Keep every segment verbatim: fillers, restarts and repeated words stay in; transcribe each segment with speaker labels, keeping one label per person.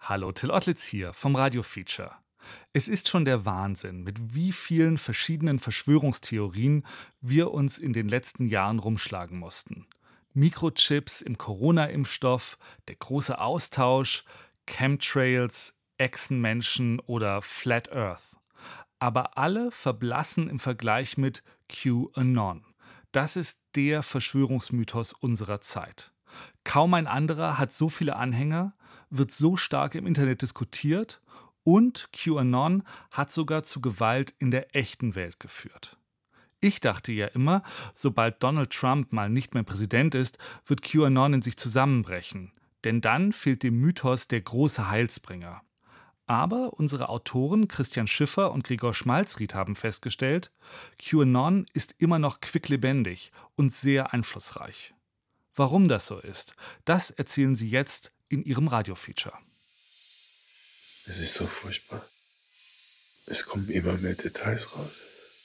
Speaker 1: Hallo, Till Ottlitz hier vom Radio Feature. Es ist schon der Wahnsinn, mit wie vielen verschiedenen Verschwörungstheorien wir uns in den letzten Jahren rumschlagen mussten. Mikrochips im Corona-Impfstoff, der große Austausch, Chemtrails, Echsenmenschen oder Flat Earth. Aber alle verblassen im Vergleich mit QAnon. Das ist der Verschwörungsmythos unserer Zeit. Kaum ein anderer hat so viele Anhänger, wird so stark im Internet diskutiert und QAnon hat sogar zu Gewalt in der echten Welt geführt. Ich dachte ja immer, sobald Donald Trump mal nicht mehr Präsident ist, wird QAnon in sich zusammenbrechen. Denn dann fehlt dem Mythos der große Heilsbringer. Aber unsere Autoren Christian Schiffer und Gregor Schmalzried haben festgestellt, QAnon ist immer noch quicklebendig und sehr einflussreich. Warum das so ist, das erzählen sie jetzt in ihrem Radio-Feature.
Speaker 2: Es ist so furchtbar. Es kommen immer mehr Details raus.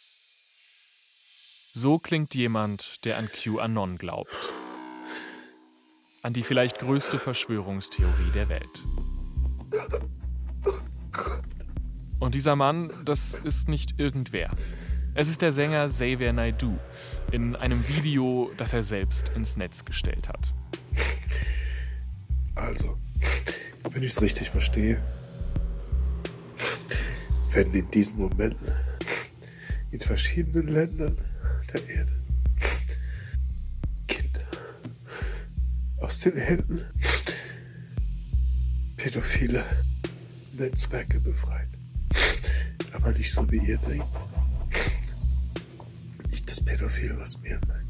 Speaker 3: So klingt jemand, der an QAnon glaubt. An die vielleicht größte Verschwörungstheorie der Welt. Und dieser Mann, das ist nicht irgendwer. Es ist der Sänger Xavier Naidoo in einem Video, das er selbst ins Netz gestellt hat.
Speaker 2: Also, wenn ich es richtig verstehe, werden in diesen Momenten in verschiedenen Ländern der Erde Kinder aus den Händen pädophiler Netzwerke befreit. Aber nicht so, wie ihr denkt. Nicht das Pädophil, was mir meint.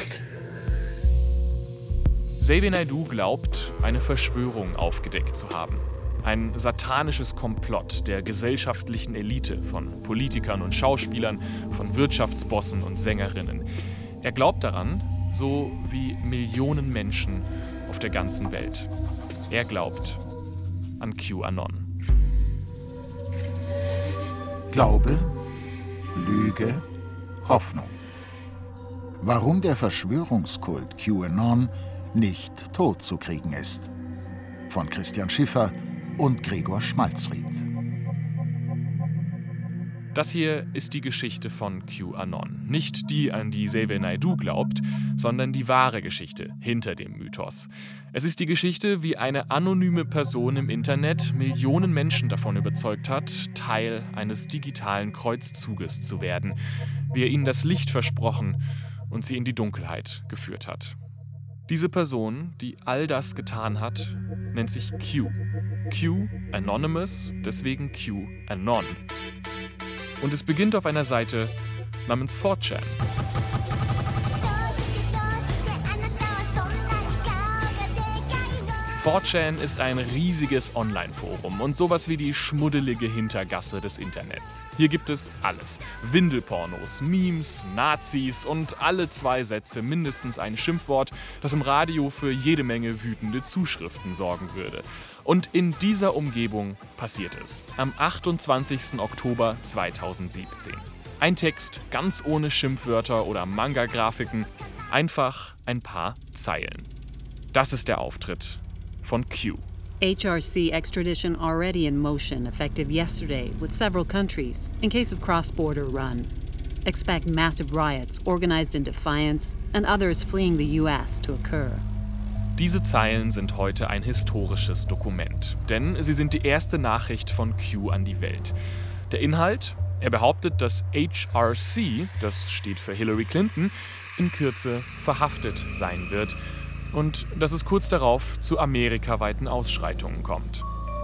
Speaker 3: Xavier Naidoo glaubt, eine Verschwörung aufgedeckt zu haben. Ein satanisches Komplott der gesellschaftlichen Elite von Politikern und Schauspielern, von Wirtschaftsbossen und Sängerinnen. Er glaubt daran, so wie Millionen Menschen auf der ganzen Welt. Er glaubt an QAnon.
Speaker 4: Glaube, Lüge, Hoffnung. Warum der Verschwörungskult QAnon nicht tot zu kriegen ist. Von Christian Schiffer und Gregor Schmalzried.
Speaker 3: Das hier ist die Geschichte von QAnon. Nicht die, an die Xavier Naidoo glaubt, sondern die wahre Geschichte hinter dem Mythos. Es ist die Geschichte, wie eine anonyme Person im Internet Millionen Menschen davon überzeugt hat, Teil eines digitalen Kreuzzuges zu werden, wie er ihnen das Licht versprochen und sie in die Dunkelheit geführt hat. Diese Person, die all das getan hat, nennt sich Q. Q Anonymous, deswegen QAnon. Und es beginnt auf einer Seite namens four chan. four chan ist ein riesiges Online-Forum und sowas wie die schmuddelige Hintergasse des Internets. Hier gibt es alles. Windelpornos, Memes, Nazis und alle zwei Sätze mindestens ein Schimpfwort, das im Radio für jede Menge wütende Zuschriften sorgen würde. Und in dieser Umgebung passiert es. Am achtundzwanzigsten Oktober zweitausendsiebzehn. Ein Text ganz ohne Schimpfwörter oder Manga-Grafiken, einfach ein paar Zeilen. Das ist der Auftritt von Q.
Speaker 5: H R C extradition already in motion, effective yesterday, with several countries, in case of cross-border run. Expect massive riots organized in defiance and others fleeing the U S to occur.
Speaker 3: Diese Zeilen sind heute ein historisches Dokument, denn sie sind die erste Nachricht von Q an die Welt. Der Inhalt? Er behauptet, dass H R C, das steht für Hillary Clinton, in Kürze verhaftet sein wird und dass es kurz darauf zu amerikaweiten Ausschreitungen kommt.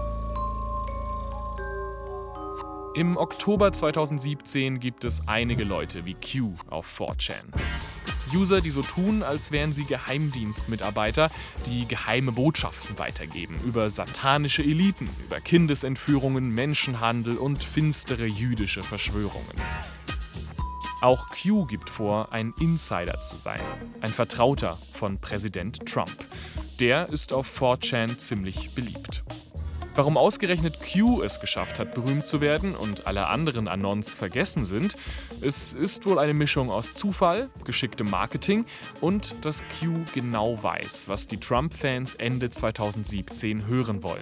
Speaker 3: Im Oktober zweitausendsiebzehn gibt es einige Leute wie Q auf four chan. User, die so tun, als wären sie Geheimdienstmitarbeiter, die geheime Botschaften weitergeben über satanische Eliten, über Kindesentführungen, Menschenhandel und finstere jüdische Verschwörungen. Auch Q gibt vor, ein Insider zu sein, ein Vertrauter von Präsident Trump. Der ist auf four chan ziemlich beliebt. Warum ausgerechnet Q es geschafft hat, berühmt zu werden und alle anderen Anons vergessen sind, es ist wohl eine Mischung aus Zufall, geschicktem Marketing und dass Q genau weiß, was die Trump-Fans Ende zweitausendsiebzehn hören wollen.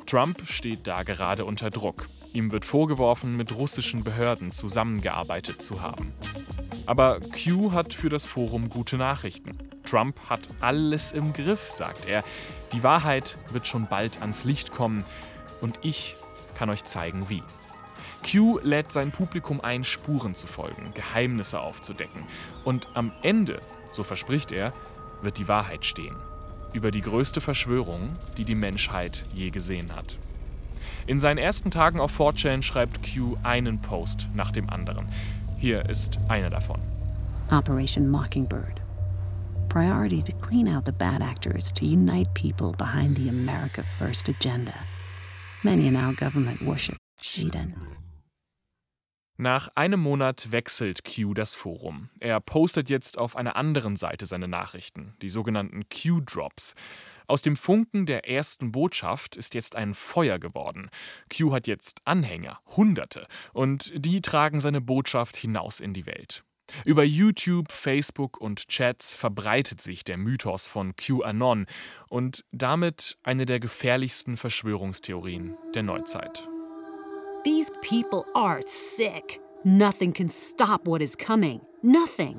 Speaker 3: Trump steht da gerade unter Druck. Ihm wird vorgeworfen, mit russischen Behörden zusammengearbeitet zu haben. Aber Q hat für das Forum gute Nachrichten. Trump hat alles im Griff, sagt er. Die Wahrheit wird schon bald ans Licht kommen und ich kann euch zeigen, wie. Q lädt sein Publikum ein, Spuren zu folgen, Geheimnisse aufzudecken. Und am Ende, so verspricht er, wird die Wahrheit stehen. Über die größte Verschwörung, die die Menschheit je gesehen hat. In seinen ersten Tagen auf four chan schreibt Q einen Post nach dem anderen. Hier ist einer davon.
Speaker 5: Operation Mockingbird. Priority to clean out the bad actors to unite people behind the America First agenda. Many in our government worship Satan.
Speaker 3: Nach einem Monat wechselt Q das Forum. Er postet jetzt auf einer anderen Seite seine Nachrichten, die sogenannten Q-Drops. Aus dem Funken der ersten Botschaft ist jetzt ein Feuer geworden. Q hat jetzt Anhänger, Hunderte, und die tragen seine Botschaft hinaus in die Welt. Über YouTube, Facebook und Chats verbreitet sich der Mythos von QAnon und damit eine der gefährlichsten Verschwörungstheorien der Neuzeit.
Speaker 5: These people are sick. Nothing can stop what is coming. Nothing.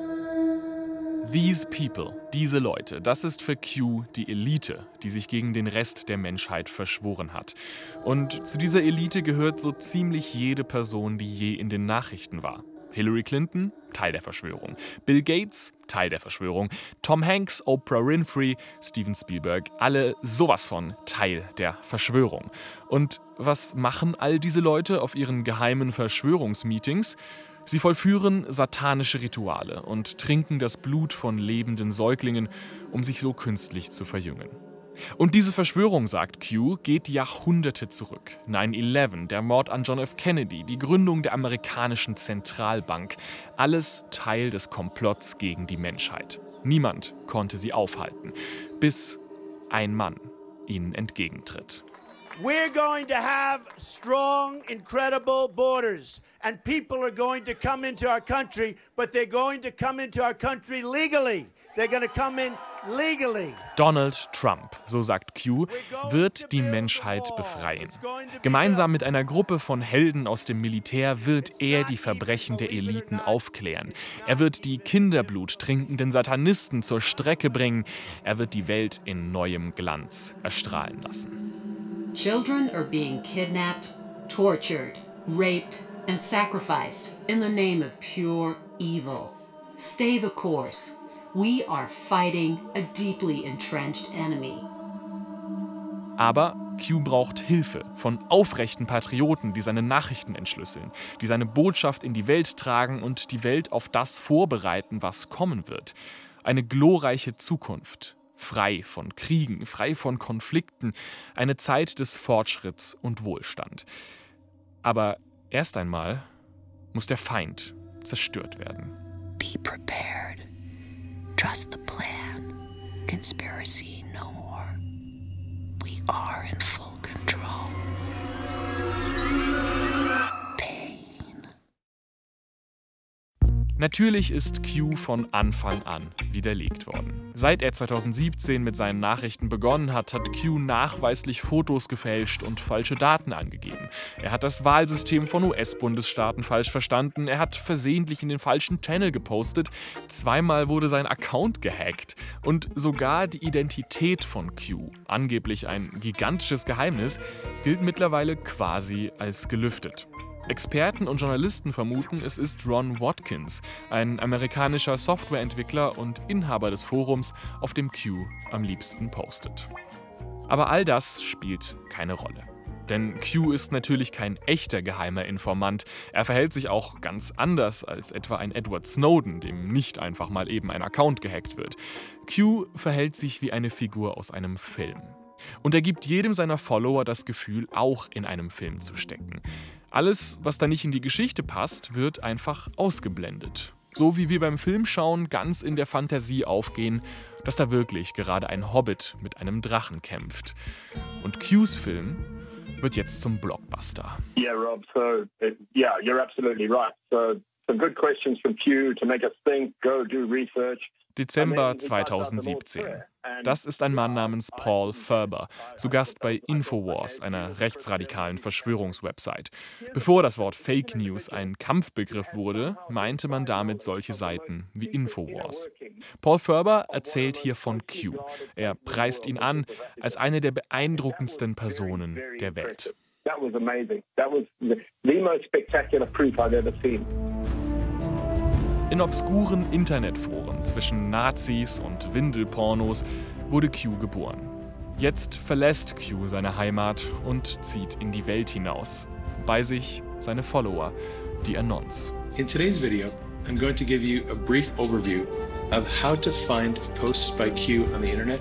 Speaker 3: These people, diese Leute, das ist für Q die Elite, die sich gegen den Rest der Menschheit verschworen hat. Und zu dieser Elite gehört so ziemlich jede Person, die je in den Nachrichten war. Hillary Clinton, Teil der Verschwörung. Bill Gates, Teil der Verschwörung. Tom Hanks, Oprah Winfrey, Steven Spielberg, alle sowas von Teil der Verschwörung. Und was machen all diese Leute auf ihren geheimen Verschwörungsmeetings? Sie vollführen satanische Rituale und trinken das Blut von lebenden Säuglingen, um sich so künstlich zu verjüngen. Und diese Verschwörung, sagt Q, geht Jahrhunderte zurück. nine eleven, der Mord an John F. Kennedy, die Gründung der amerikanischen Zentralbank. Alles Teil des Komplotts gegen die Menschheit. Niemand konnte sie aufhalten, bis ein Mann ihnen entgegentritt.
Speaker 6: We're going to have strong, incredible borders. And people are going to come into our country, but they're going to come into our country legally. They're going to come in legally.
Speaker 3: Donald Trump, so sagt Q, wird die Menschheit befreien. Gemeinsam mit einer Gruppe von Helden aus dem Militär wird er die Verbrechen der Eliten aufklären. Er wird die Kinderblut trinkenden Satanisten zur Strecke bringen. Er wird die Welt in neuem Glanz erstrahlen lassen.
Speaker 5: Children are being kidnapped, tortured, raped, and sacrificed in the name of pure evil. Stay the course. We are fighting a deeply entrenched enemy.
Speaker 3: Aber Q braucht Hilfe von aufrechten Patrioten, die seine Nachrichten entschlüsseln, die seine Botschaft in die Welt tragen und die Welt auf das vorbereiten, was kommen wird. Eine glorreiche Zukunft, frei von Kriegen, frei von Konflikten, eine Zeit des Fortschritts und Wohlstand. Aber erst einmal muss der Feind zerstört werden.
Speaker 5: Be prepared. Trust the plan. Conspiracy no more. We are in full control. Pain.
Speaker 3: Natürlich ist Q von Anfang an widerlegt worden. Seit er zweitausendsiebzehn mit seinen Nachrichten begonnen hat, hat Q nachweislich Fotos gefälscht und falsche Daten angegeben. Er hat das Wahlsystem von U S-Bundesstaaten falsch verstanden, er hat versehentlich in den falschen Channel gepostet, zweimal wurde sein Account gehackt und sogar die Identität von Q, angeblich ein gigantisches Geheimnis, gilt mittlerweile quasi als gelüftet. Experten und Journalisten vermuten, es ist Ron Watkins, ein amerikanischer Softwareentwickler und Inhaber des Forums, auf dem Q am liebsten postet. Aber all das spielt keine Rolle. Denn Q ist natürlich kein echter geheimer Informant. Er verhält sich auch ganz anders als etwa ein Edward Snowden, dem nicht einfach mal eben ein Account gehackt wird. Q verhält sich wie eine Figur aus einem Film. Und er gibt jedem seiner Follower das Gefühl, auch in einem Film zu stecken. Alles, was da nicht in die Geschichte passt, wird einfach ausgeblendet. So wie wir beim Filmschauen ganz in der Fantasie aufgehen, dass da wirklich gerade ein Hobbit mit einem Drachen kämpft. Und Q's Film wird jetzt zum Blockbuster.
Speaker 7: Yeah, Rob, so, it, yeah, you're absolutely right. So, some good questions from Q to make us think, go do research.
Speaker 3: Dezember zweitausendsiebzehn. Das ist ein Mann namens Paul Ferber, zu Gast bei Infowars, einer rechtsradikalen Verschwörungswebsite. Bevor das Wort Fake News ein Kampfbegriff wurde, meinte man damit solche Seiten wie Infowars. Paul Ferber erzählt hier von Q. Er preist ihn an als eine der beeindruckendsten Personen der Welt.
Speaker 7: That was amazing. That was the, the most spectacular proof I've ever seen.
Speaker 3: In obskuren Internetforen zwischen Nazis und Windelpornos wurde Q geboren. Jetzt verlässt Q seine Heimat und zieht in die Welt hinaus. Bei sich seine Follower, die Anons.
Speaker 8: In today's video, I'm going to give you a brief overview of how to find posts by Q on the internet.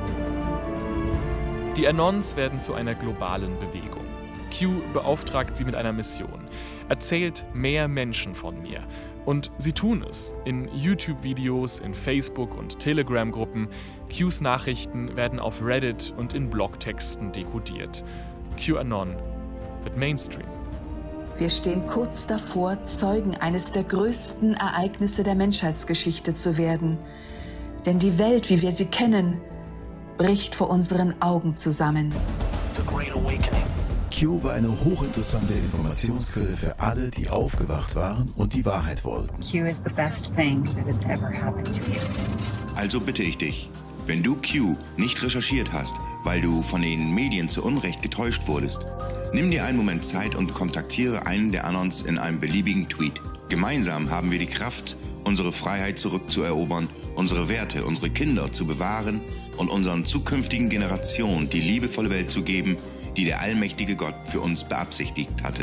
Speaker 3: Die Anons werden zu einer globalen Bewegung. Q beauftragt sie mit einer Mission. Erzählt mehr Menschen von mir. Und sie tun es. In YouTube-Videos, in Facebook- und Telegram-Gruppen. Qs Nachrichten werden auf Reddit und in Blogtexten dekodiert. QAnon wird Mainstream.
Speaker 9: Wir stehen kurz davor, Zeugen eines der größten Ereignisse der Menschheitsgeschichte zu werden. Denn die Welt, wie wir sie kennen, bricht vor unseren Augen zusammen.
Speaker 10: The Great Awakening. Q war eine hochinteressante Informationsquelle für alle, die aufgewacht waren und die Wahrheit wollten.
Speaker 11: Q is the best thing that has ever happened to you.
Speaker 12: Also bitte ich dich, wenn du Q nicht recherchiert hast, weil du von den Medien zu Unrecht getäuscht wurdest, nimm dir einen Moment Zeit und kontaktiere einen der Anons in einem beliebigen Tweet. Gemeinsam haben wir die Kraft, unsere Freiheit zurückzuerobern, unsere Werte, unsere Kinder zu bewahren und unseren zukünftigen Generationen die liebevolle Welt zu geben, die der allmächtige Gott für uns beabsichtigt hatte.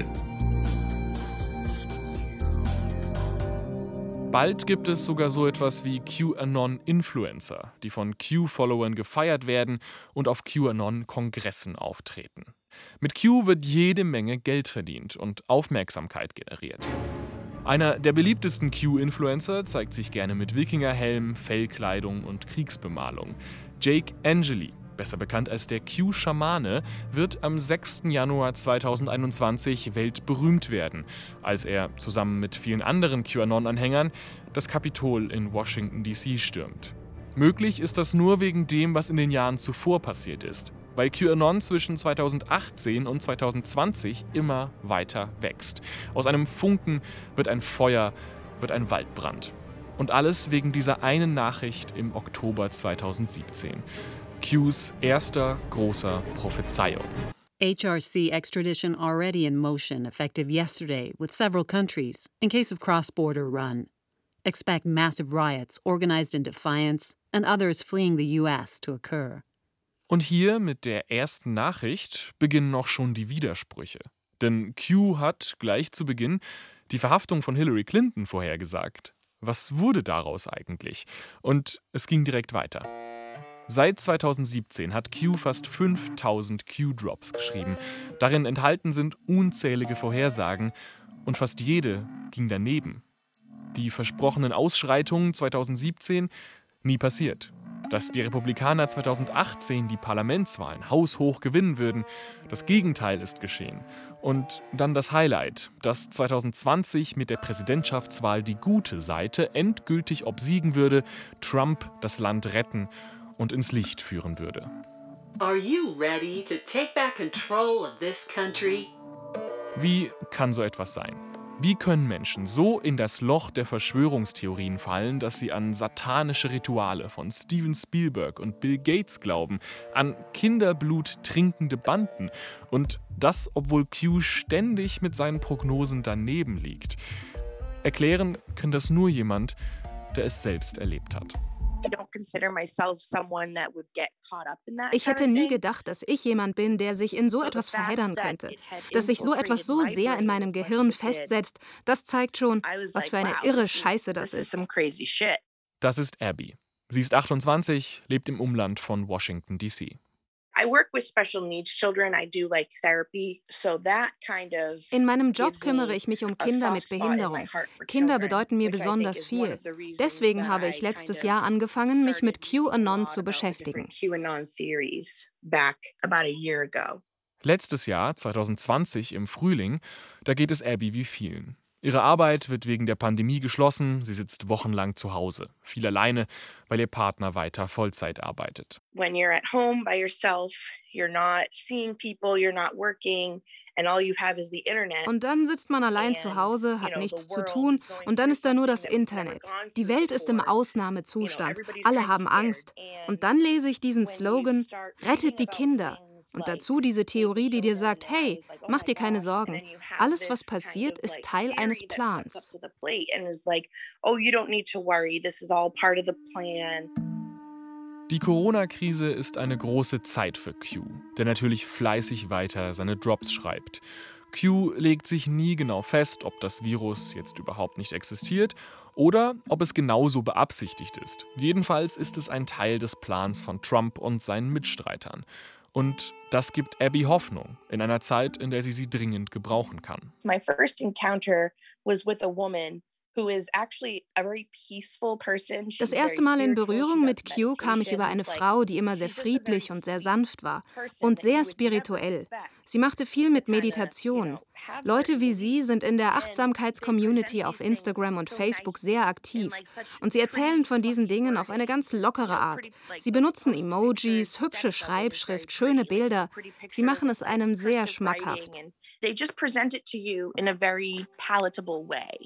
Speaker 3: Bald gibt es sogar so etwas wie QAnon-Influencer, die von Q-Followern gefeiert werden und auf QAnon-Kongressen auftreten. Mit Q wird jede Menge Geld verdient und Aufmerksamkeit generiert. Einer der beliebtesten Q-Influencer zeigt sich gerne mit Wikingerhelm, Fellkleidung und Kriegsbemalung. Jake Angeli, besser bekannt als der Q-Schamane, wird am sechsten Januar zweitausendeinundzwanzig weltberühmt werden, als er zusammen mit vielen anderen QAnon-Anhängern das Kapitol in Washington D C stürmt. Möglich ist das nur wegen dem, was in den Jahren zuvor passiert ist, weil QAnon zwischen zweitausendachtzehn und zweitausendzwanzig immer weiter wächst. Aus einem Funken wird ein Feuer, wird ein Waldbrand. Und alles wegen dieser einen Nachricht im Oktober zweitausendsiebzehn. Qs erster großer Prophezeiung.
Speaker 5: H R C extradition already in motion, effective yesterday, with several countries, in case of cross-border run. Expect massive riots organized in defiance and others fleeing the U S to occur.
Speaker 3: Und hier mit der ersten Nachricht beginnen auch schon die Widersprüche. Denn Q hat gleich zu Beginn die Verhaftung von Hillary Clinton vorhergesagt. Was wurde daraus eigentlich? Und es ging direkt weiter. Seit zweitausendsiebzehn hat Q fast fünftausend Q-Drops geschrieben. Darin enthalten sind unzählige Vorhersagen und fast jede ging daneben. Die versprochenen Ausschreitungen zweitausendsiebzehn nie passiert. Dass die Republikaner zweitausendachtzehn die Parlamentswahlen haushoch gewinnen würden, das Gegenteil ist geschehen. Und dann das Highlight, dass zweitausendzwanzig mit der Präsidentschaftswahl die gute Seite endgültig obsiegen würde, Trump das Land retten und ins Licht führen würde.
Speaker 13: Are you ready to take back control of this country?
Speaker 3: Wie kann so etwas sein? Wie können Menschen so in das Loch der Verschwörungstheorien fallen, dass sie an satanische Rituale von Steven Spielberg und Bill Gates glauben, an Kinderblut trinkende Banden und das, obwohl Q ständig mit seinen Prognosen daneben liegt? Erklären kann das nur jemand, der es selbst erlebt hat.
Speaker 14: Ich hätte nie gedacht, dass ich jemand bin, der sich in so etwas verheddern könnte. Dass sich so etwas so sehr in meinem Gehirn festsetzt, das zeigt schon, was für eine irre Scheiße das ist.
Speaker 3: Das ist Abby. Sie ist achtundzwanzig, lebt im Umland von Washington D C.
Speaker 14: In meinem Job kümmere ich mich um Kinder mit Behinderung. Kinder bedeuten mir besonders viel. Deswegen habe ich letztes Jahr angefangen, mich mit QAnon zu beschäftigen.
Speaker 3: Letztes Jahr, zweitausendzwanzig im Frühling, da geht es Abby wie vielen. Ihre Arbeit wird wegen der Pandemie geschlossen, sie sitzt wochenlang zu Hause, viel alleine, weil ihr Partner weiter Vollzeit arbeitet.
Speaker 15: When you're at home by yourself, you're not seeing people, you're not working.
Speaker 14: Und dann sitzt man allein zu Hause, hat nichts zu tun und dann ist da nur das Internet. Die Welt ist im Ausnahmezustand, alle haben Angst. Und dann lese ich diesen Slogan, rettet die Kinder. Und dazu diese Theorie, die dir sagt, hey, mach dir keine Sorgen. Alles, was passiert, ist Teil eines Plans.
Speaker 3: Die Corona-Krise ist eine große Zeit für Q, der natürlich fleißig weiter seine Drops schreibt. Q legt sich nie genau fest, ob das Virus jetzt überhaupt nicht existiert oder ob es genauso beabsichtigt ist. Jedenfalls ist es ein Teil des Plans von Trump und seinen Mitstreitern. Und das gibt Abby Hoffnung in einer Zeit, in der sie sie dringend gebrauchen kann.
Speaker 15: My first encounter was with a woman.
Speaker 14: Das erste Mal in Berührung mit Q kam ich über eine Frau, die immer sehr friedlich und sehr sanft war und sehr spirituell. Sie machte viel mit Meditation. Leute wie sie sind in der Achtsamkeits-Community auf Instagram und Facebook sehr aktiv. Und sie erzählen von diesen Dingen auf eine ganz lockere Art. Sie benutzen Emojis, hübsche Schreibschrift, schöne Bilder. Sie machen es einem sehr schmackhaft.
Speaker 15: They just present it to you in a very palatable way.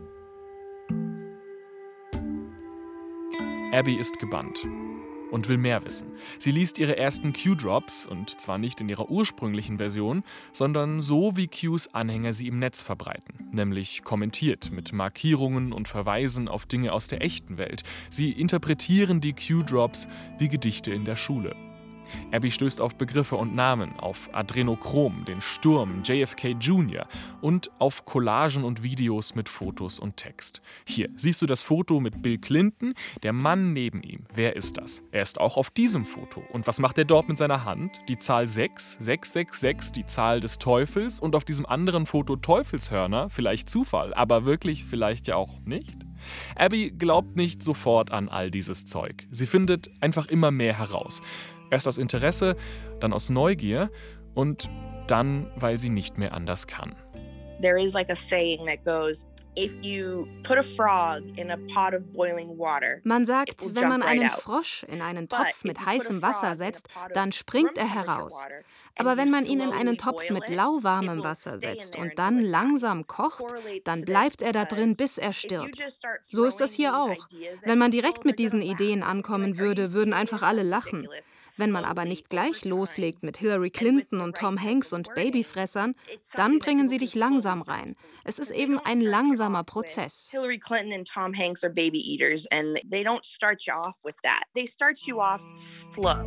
Speaker 3: Abby ist gebannt und will mehr wissen. Sie liest ihre ersten Q-Drops, und zwar nicht in ihrer ursprünglichen Version, sondern so, wie Qs Anhänger sie im Netz verbreiten, nämlich kommentiert mit Markierungen und Verweisen auf Dinge aus der echten Welt. Sie interpretieren die Q-Drops wie Gedichte in der Schule. Abby stößt auf Begriffe und Namen, auf Adrenochrom, den Sturm, J F K Junior und auf Collagen und Videos mit Fotos und Text. Hier siehst du das Foto mit Bill Clinton, der Mann neben ihm. Wer ist das? Er ist auch auf diesem Foto. Und was macht er dort mit seiner Hand? Die Zahl sechs, sechs sechs sechs, die Zahl des Teufels, und auf diesem anderen Foto Teufelshörner, vielleicht Zufall, aber wirklich vielleicht ja auch nicht? Abby glaubt nicht sofort an all dieses Zeug. Sie findet einfach immer mehr heraus. Erst aus Interesse, dann aus Neugier und dann, weil sie nicht mehr anders kann.
Speaker 15: There is like a saying that goes, if you put a frog in a pot of boiling water.
Speaker 14: Man sagt, wenn man einen Frosch in einen Topf mit heißem Wasser setzt, dann springt er heraus. Aber wenn man ihn in einen Topf mit lauwarmem Wasser setzt und dann langsam kocht, dann bleibt er da drin, bis er stirbt. So ist das hier auch. Wenn man direkt mit diesen Ideen ankommen würde, würden einfach alle lachen. Wenn man aber nicht gleich loslegt mit Hillary Clinton und Tom Hanks und Babyfressern, dann bringen sie dich langsam rein. Es ist eben ein langsamer Prozess.
Speaker 15: Hillary Clinton and Tom Hanks are baby eaters and they don't start you off with that. They start you off slow.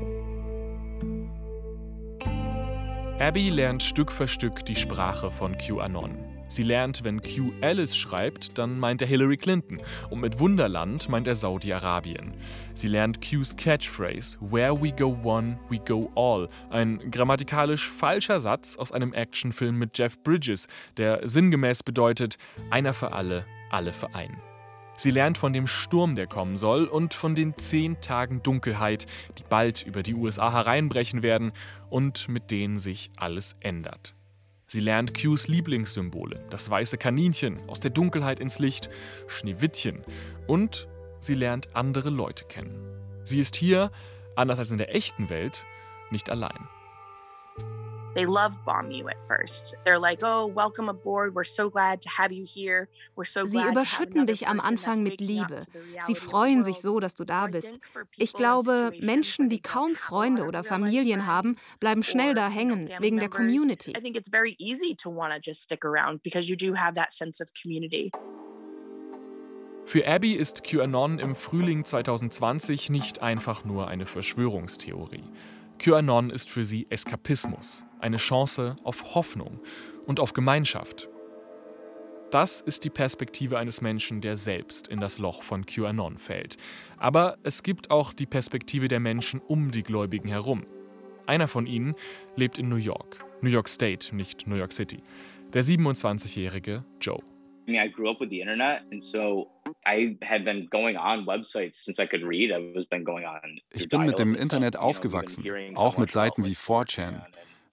Speaker 3: Abby lernt Stück für Stück die Sprache von QAnon. Sie lernt, wenn Q Alice schreibt, dann meint er Hillary Clinton. Und mit Wunderland meint er Saudi-Arabien. Sie lernt Qs Catchphrase Where we go one, we go all. Ein grammatikalisch falscher Satz aus einem Actionfilm mit Jeff Bridges, der sinngemäß bedeutet, einer für alle, alle für einen. Sie lernt von dem Sturm, der kommen soll, und von den zehn Tagen Dunkelheit, die bald über die U S A hereinbrechen werden und mit denen sich alles ändert. Sie lernt Qs Lieblingssymbole, das weiße Kaninchen, aus der Dunkelheit ins Licht, Schneewittchen, und sie lernt andere Leute kennen. Sie ist hier, anders als in der echten Welt, nicht allein.
Speaker 15: They love bomb you at first. They're like, oh, welcome aboard. We're so glad to have you here. We're so glad.
Speaker 14: Sie überschütten dich am Anfang mit Liebe. Sie freuen sich so, dass du da bist. Ich glaube, Menschen, die kaum Freunde oder Familien haben, bleiben schnell da hängen wegen der Community.
Speaker 15: I think it's very easy to want to just stick around because you do have that sense of community.
Speaker 3: Für Abby ist QAnon im Frühling zwanzig zwanzig nicht einfach nur eine Verschwörungstheorie. QAnon ist für sie Eskapismus, eine Chance auf Hoffnung und auf Gemeinschaft. Das ist die Perspektive eines Menschen, der selbst in das Loch von QAnon fällt. Aber es gibt auch die Perspektive der Menschen um die Gläubigen herum. Einer von ihnen lebt in New York. New York State, nicht New York City. Der siebenundzwanzigjährige Joe.
Speaker 16: I mean, I grew up with the internet, and so I had been going on websites since I could read. I was been going on.
Speaker 17: Ich bin mit dem Internet aufgewachsen, auch mit Seiten wie four chan.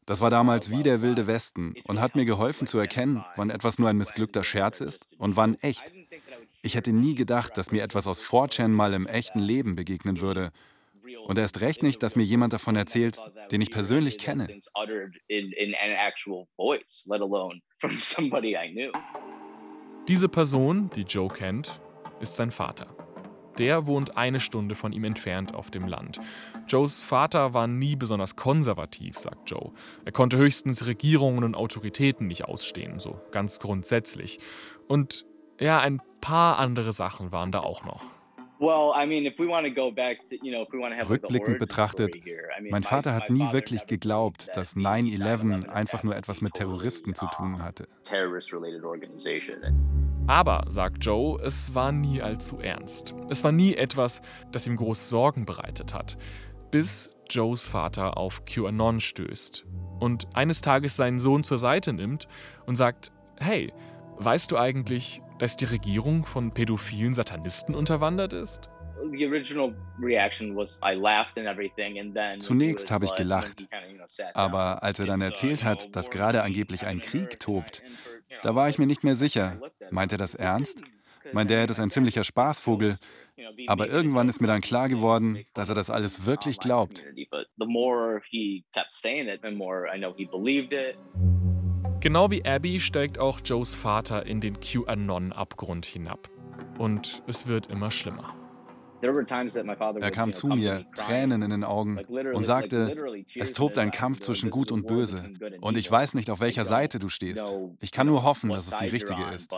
Speaker 17: Das war damals wie der wilde Westen und hat mir geholfen zu erkennen, wann etwas nur ein missglückter Scherz ist und wann echt. Ich hätte nie gedacht, dass mir etwas aus four chan mal im echten Leben begegnen würde. Und erst recht nicht, dass mir jemand davon erzählt, den ich persönlich kenne.
Speaker 3: Diese Person, die Joe kennt, ist sein Vater. Der wohnt eine Stunde von ihm entfernt auf dem Land. Joes Vater war nie besonders konservativ, sagt Joe. Er konnte höchstens Regierungen und Autoritäten nicht ausstehen, so ganz grundsätzlich. Und ja, ein paar andere Sachen waren da auch noch.
Speaker 17: Rückblickend betrachtet, mein Vater hat nie wirklich geglaubt, dass nine eleven einfach nur etwas mit Terroristen zu tun hatte.
Speaker 3: Aber, sagt Joe, es war nie allzu ernst. Es war nie etwas, das ihm groß Sorgen bereitet hat. Bis Joes Vater auf QAnon stößt und eines Tages seinen Sohn zur Seite nimmt und sagt: Hey, weißt du eigentlich, dass die Regierung von pädophilen Satanisten unterwandert ist?
Speaker 17: Zunächst habe ich gelacht, aber als er dann erzählt hat, dass gerade angeblich ein Krieg tobt, da war ich mir nicht mehr sicher. Meint er das ernst? Mein Dad ist ein ziemlicher Spaßvogel, aber irgendwann ist mir dann klar geworden, dass er das alles wirklich glaubt.
Speaker 3: Genau wie Abby steigt auch Joes Vater in den QAnon-Abgrund hinab. Und es wird immer schlimmer.
Speaker 17: Er kam zu mir, Tränen in den Augen, und sagte, es tobt ein Kampf zwischen Gut und Böse. Und ich weiß nicht, auf welcher Seite du stehst. Ich kann nur hoffen, dass es die richtige ist.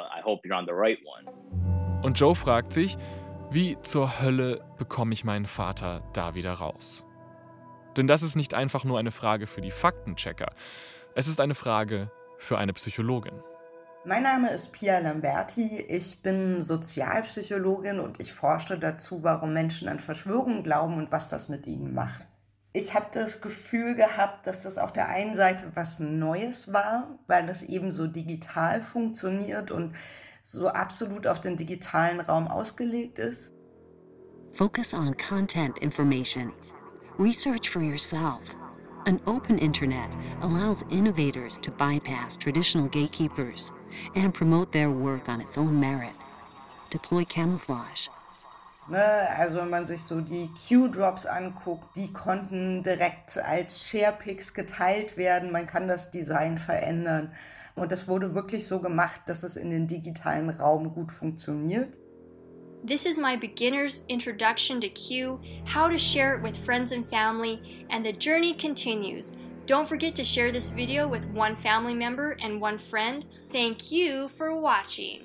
Speaker 3: Und Joe fragt sich, wie zur Hölle bekomme ich meinen Vater da wieder raus? Denn das ist nicht einfach nur eine Frage für die Faktenchecker. Es ist eine Frage für eine Psychologin.
Speaker 18: Mein Name ist Pia Lamberti, ich bin Sozialpsychologin und ich forsche dazu, warum Menschen an Verschwörungen glauben und was das mit ihnen macht. Ich habe das Gefühl gehabt, dass das auf der einen Seite was Neues war, weil das eben so digital funktioniert und so absolut auf den digitalen Raum ausgelegt ist.
Speaker 5: Focus on content information. Research for yourself. An open internet allows innovators to bypass traditional gatekeepers and promote their work on its own merit. Deploy camouflage.
Speaker 18: Also wenn man sich so die Q-Drops anguckt, die konnten direkt als Sharepics geteilt werden. Man kann das Design verändern. Und das wurde wirklich so gemacht, dass es in den digitalen Raum gut funktioniert.
Speaker 19: This is my beginner's introduction to Q, how to share it with friends and family, and the journey continues. Don't forget to share this video with one family member and one friend. Thank you for watching.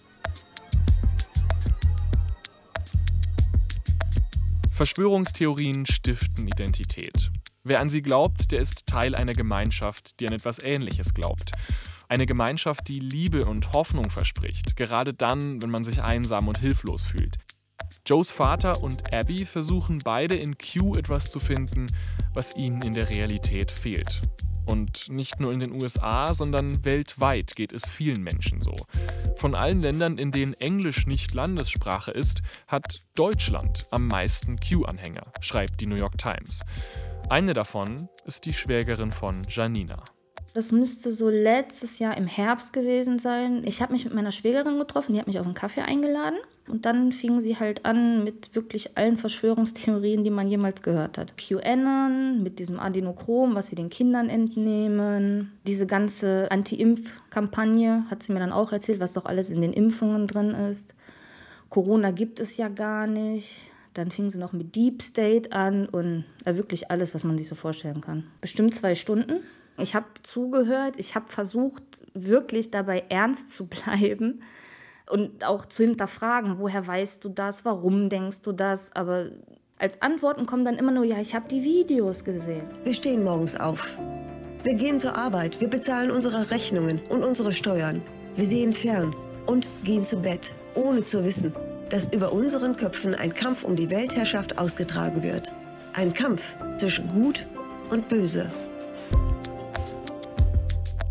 Speaker 3: Verschwörungstheorien stiften Identität. Wer an sie glaubt, der ist Teil einer Gemeinschaft, die an etwas Ähnliches glaubt. Eine Gemeinschaft, die Liebe und Hoffnung verspricht, gerade dann, wenn man sich einsam und hilflos fühlt. Joes Vater und Abby versuchen beide in Q etwas zu finden, was ihnen in der Realität fehlt. Und nicht nur in den U S A, sondern weltweit geht es vielen Menschen so. Von allen Ländern, in denen Englisch nicht Landessprache ist, hat Deutschland am meisten Q-Anhänger, schreibt die New York Times. Eine davon ist die Schwägerin von Janina.
Speaker 20: Das müsste so letztes Jahr im Herbst gewesen sein. Ich habe mich mit meiner Schwägerin getroffen, die hat mich auf einen Kaffee eingeladen. Und dann fingen sie halt an mit wirklich allen Verschwörungstheorien, die man jemals gehört hat. QAnon, mit diesem Adenochrom, was sie den Kindern entnehmen. Diese ganze Anti-Impf-Kampagne hat sie mir dann auch erzählt, was doch alles in den Impfungen drin ist. Corona gibt es ja gar nicht. Dann fingen sie noch mit Deep State an und ja, wirklich alles, was man sich so vorstellen kann. Bestimmt zwei Stunden. Ich habe zugehört, ich habe versucht, wirklich dabei ernst zu bleiben und auch zu hinterfragen, woher weißt du das, warum denkst du das, aber als Antworten kommen dann immer nur, ja, ich habe die Videos gesehen.
Speaker 21: Wir stehen morgens auf, wir gehen zur Arbeit, wir bezahlen unsere Rechnungen und unsere Steuern, wir sehen fern und gehen zu Bett, ohne zu wissen, dass über unseren Köpfen ein Kampf um die Weltherrschaft ausgetragen wird. Ein Kampf zwischen Gut und Böse.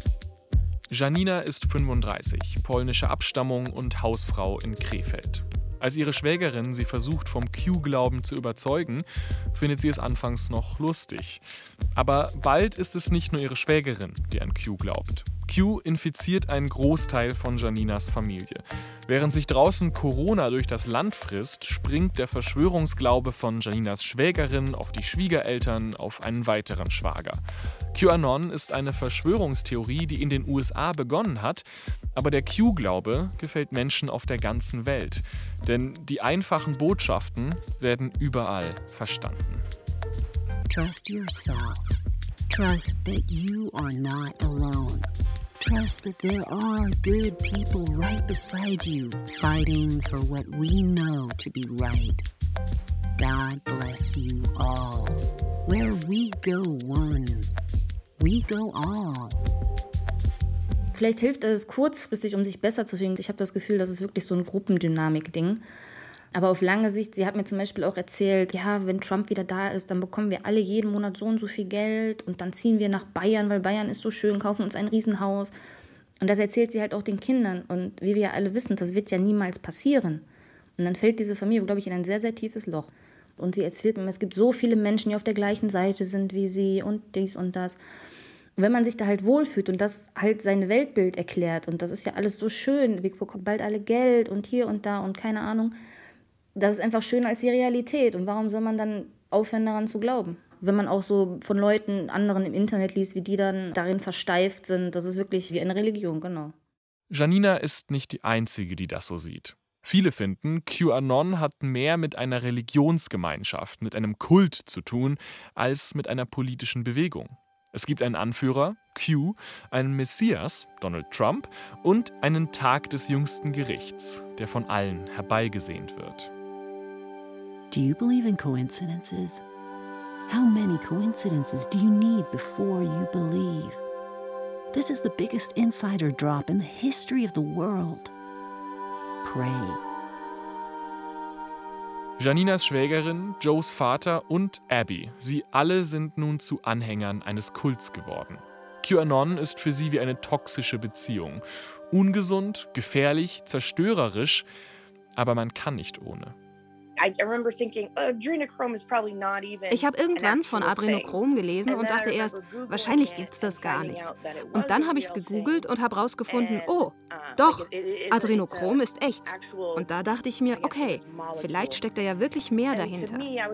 Speaker 3: Janina ist fünfunddreißig, polnische Abstammung und Hausfrau in Krefeld. Als ihre Schwägerin sie versucht, vom Q-Glauben zu überzeugen, findet sie es anfangs noch lustig. Aber bald ist es nicht nur ihre Schwägerin, die an Q glaubt. Q infiziert einen Großteil von Janinas Familie. Während sich draußen Corona durch das Land frisst, springt der Verschwörungsglaube von Janinas Schwägerin auf die Schwiegereltern, auf einen weiteren Schwager. QAnon ist eine Verschwörungstheorie, die in den U S A begonnen hat, aber der Q-Glaube gefällt Menschen auf der ganzen Welt. Denn die einfachen Botschaften werden überall verstanden.
Speaker 5: Trust yourself. Trust that you are not alone. Trust that there are good people right beside you, fighting for what we know to be right. God bless you all. Where we go one, we go all.
Speaker 20: Vielleicht hilft es kurzfristig, um sich besser zu fühlen. Ich habe das Gefühl, das ist wirklich so ein Gruppendynamik-Ding. Aber auf lange Sicht, sie hat mir zum Beispiel auch erzählt, ja, wenn Trump wieder da ist, dann bekommen wir alle jeden Monat so und so viel Geld und dann ziehen wir nach Bayern, weil Bayern ist so schön, kaufen uns ein Riesenhaus. Und das erzählt sie halt auch den Kindern. Und wie wir ja alle wissen, das wird ja niemals passieren. Und dann fällt diese Familie, glaube ich, in ein sehr, sehr tiefes Loch. Und sie erzählt mir, es gibt so viele Menschen, die auf der gleichen Seite sind wie sie und dies und das. Und wenn man sich da halt wohlfühlt und das halt sein Weltbild erklärt und das ist ja alles so schön, wir bekommen bald alle Geld und hier und da und keine Ahnung, das ist einfach schöner als die Realität. Und warum soll man dann aufhören, daran zu glauben? Wenn man auch so von Leuten, anderen im Internet liest, wie die dann darin versteift sind, das ist wirklich wie eine Religion, genau.
Speaker 3: Janina ist nicht die Einzige, die das so sieht. Viele finden, QAnon hat mehr mit einer Religionsgemeinschaft, mit einem Kult zu tun, als mit einer politischen Bewegung. Es gibt einen Anführer, Q, einen Messias, Donald Trump, und einen Tag des jüngsten Gerichts, der von allen herbeigesehnt wird.
Speaker 5: Do you believe in coincidences? How many coincidences do you need before you believe? This is the biggest insider drop in the history of the world. Pray.
Speaker 3: Janinas Schwägerin, Joes Vater und Abby, sie alle sind nun zu Anhängern eines Kults geworden. QAnon ist für sie wie eine toxische Beziehung. Ungesund, gefährlich, zerstörerisch, aber man kann nicht ohne.
Speaker 14: Ich habe irgendwann von Adrenochrom gelesen und dachte erst, wahrscheinlich gibt es das gar nicht. Und dann habe ich es gegoogelt und habe rausgefunden, oh, doch, Adrenochrom ist echt. Und da dachte ich mir, okay, vielleicht steckt da ja wirklich mehr dahinter.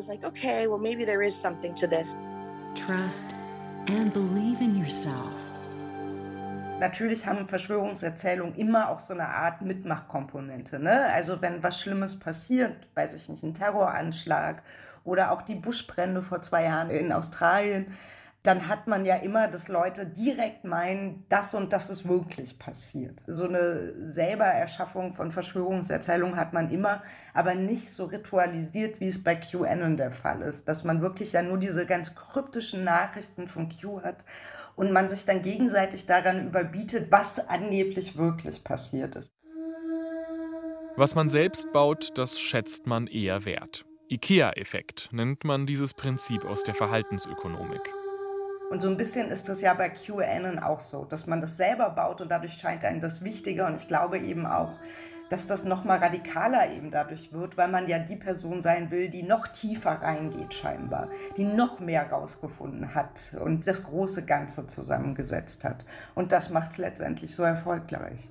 Speaker 5: Trust and believe in yourself.
Speaker 18: Natürlich haben Verschwörungserzählungen immer auch so eine Art Mitmachkomponente, ne? Also wenn was Schlimmes passiert, weiß ich nicht, ein Terroranschlag oder auch die Buschbrände vor zwei Jahren in Australien, dann hat man ja immer, dass Leute direkt meinen, das und das ist wirklich passiert. So eine Selbererschaffung von Verschwörungserzählungen hat man immer, aber nicht so ritualisiert, wie es bei QAnon der Fall ist. Dass man wirklich ja nur diese ganz kryptischen Nachrichten von Q hat und man sich dann gegenseitig daran überbietet, was angeblich wirklich passiert ist.
Speaker 3: Was man selbst baut, das schätzt man eher wert. IKEA-Effekt nennt man dieses Prinzip aus der Verhaltensökonomik.
Speaker 18: Und so ein bisschen ist das ja bei QAnon auch so, dass man das selber baut und dadurch scheint einem das wichtiger. Und ich glaube eben auch, dass das noch mal radikaler eben dadurch wird, weil man ja die Person sein will, die noch tiefer reingeht scheinbar, die noch mehr rausgefunden hat und das große Ganze zusammengesetzt hat. Und das macht es letztendlich so erfolgreich.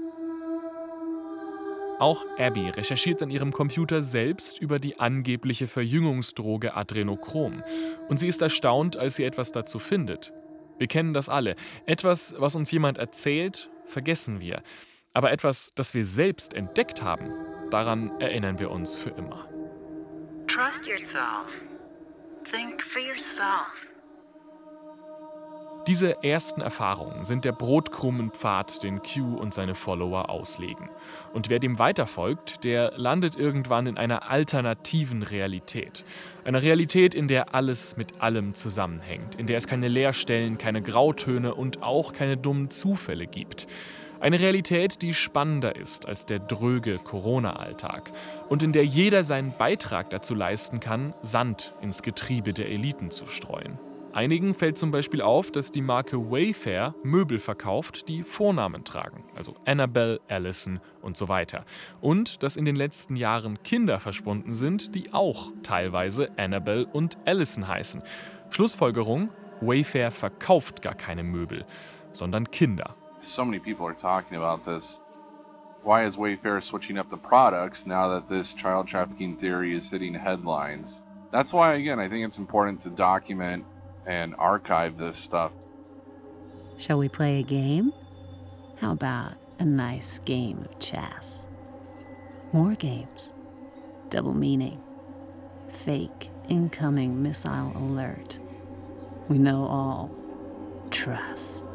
Speaker 3: Auch Abby recherchiert an ihrem Computer selbst über die angebliche Verjüngungsdroge Adrenochrom. Und sie ist erstaunt, als sie etwas dazu findet. Wir kennen das alle. Etwas, was uns jemand erzählt, vergessen wir. Aber etwas, das wir selbst entdeckt haben, daran erinnern wir uns für immer.
Speaker 1: Trust yourself. Think for yourself.
Speaker 3: Diese ersten Erfahrungen sind der Brotkrumenpfad, den Q und seine Follower auslegen. Und wer dem weiterfolgt, der landet irgendwann in einer alternativen Realität. Eine Realität, in der alles mit allem zusammenhängt, in der es keine Leerstellen, keine Grautöne und auch keine dummen Zufälle gibt. Eine Realität, die spannender ist als der dröge Corona-Alltag und in der jeder seinen Beitrag dazu leisten kann, Sand ins Getriebe der Eliten zu streuen. Einigen fällt zum Beispiel auf, dass die Marke Wayfair Möbel verkauft, die Vornamen tragen, also Annabelle, Allison und so weiter. Und dass in den letzten Jahren Kinder verschwunden sind, die auch teilweise Annabelle und Allison heißen. Schlussfolgerung: Wayfair verkauft gar keine Möbel, sondern Kinder.
Speaker 2: So many people are talking about this. Why is Wayfair switching up the products now that this child trafficking theory is hitting headlines? That's why, again, I think it's important to document and archive this stuff.
Speaker 5: Shall we play a game? How about a nice game of chess? More games. Double meaning. Fake incoming missile alert. We know all. Trust.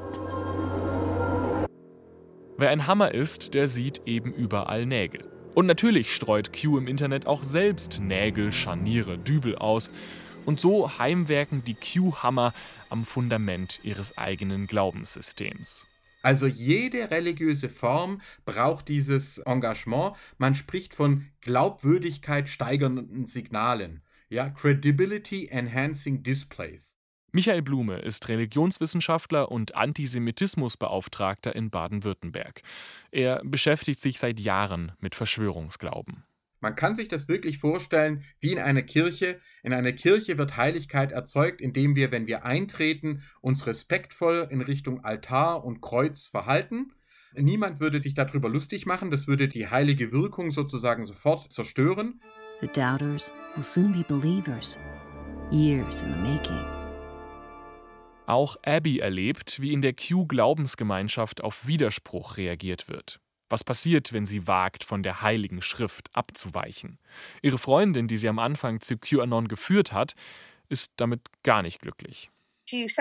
Speaker 3: Wer ein Hammer ist, der sieht eben überall Nägel. Und natürlich streut Q im Internet auch selbst Nägel, Scharniere, Dübel aus. Und so heimwerken die Q-Hammer am Fundament ihres eigenen Glaubenssystems.
Speaker 22: Also jede religiöse Form braucht dieses Engagement. Man spricht von Glaubwürdigkeit steigernden Signalen. Ja, Credibility Enhancing Displays.
Speaker 3: Michael Blume ist Religionswissenschaftler und Antisemitismusbeauftragter in Baden-Württemberg. Er beschäftigt sich seit Jahren mit Verschwörungsglauben.
Speaker 22: Man kann sich das wirklich vorstellen wie in einer Kirche. In einer Kirche wird Heiligkeit erzeugt, indem wir, wenn wir eintreten, uns respektvoll in Richtung Altar und Kreuz verhalten. Niemand würde sich darüber lustig machen, das würde die heilige Wirkung sozusagen sofort zerstören.
Speaker 5: The doubters will soon be believers. Years in the making.
Speaker 3: Auch Abby erlebt, wie in der Q-Glaubensgemeinschaft auf Widerspruch reagiert wird. Was passiert, wenn sie wagt, von der Heiligen Schrift abzuweichen? Ihre Freundin, die sie am Anfang zu QAnon geführt hat, ist damit gar nicht glücklich.
Speaker 14: Und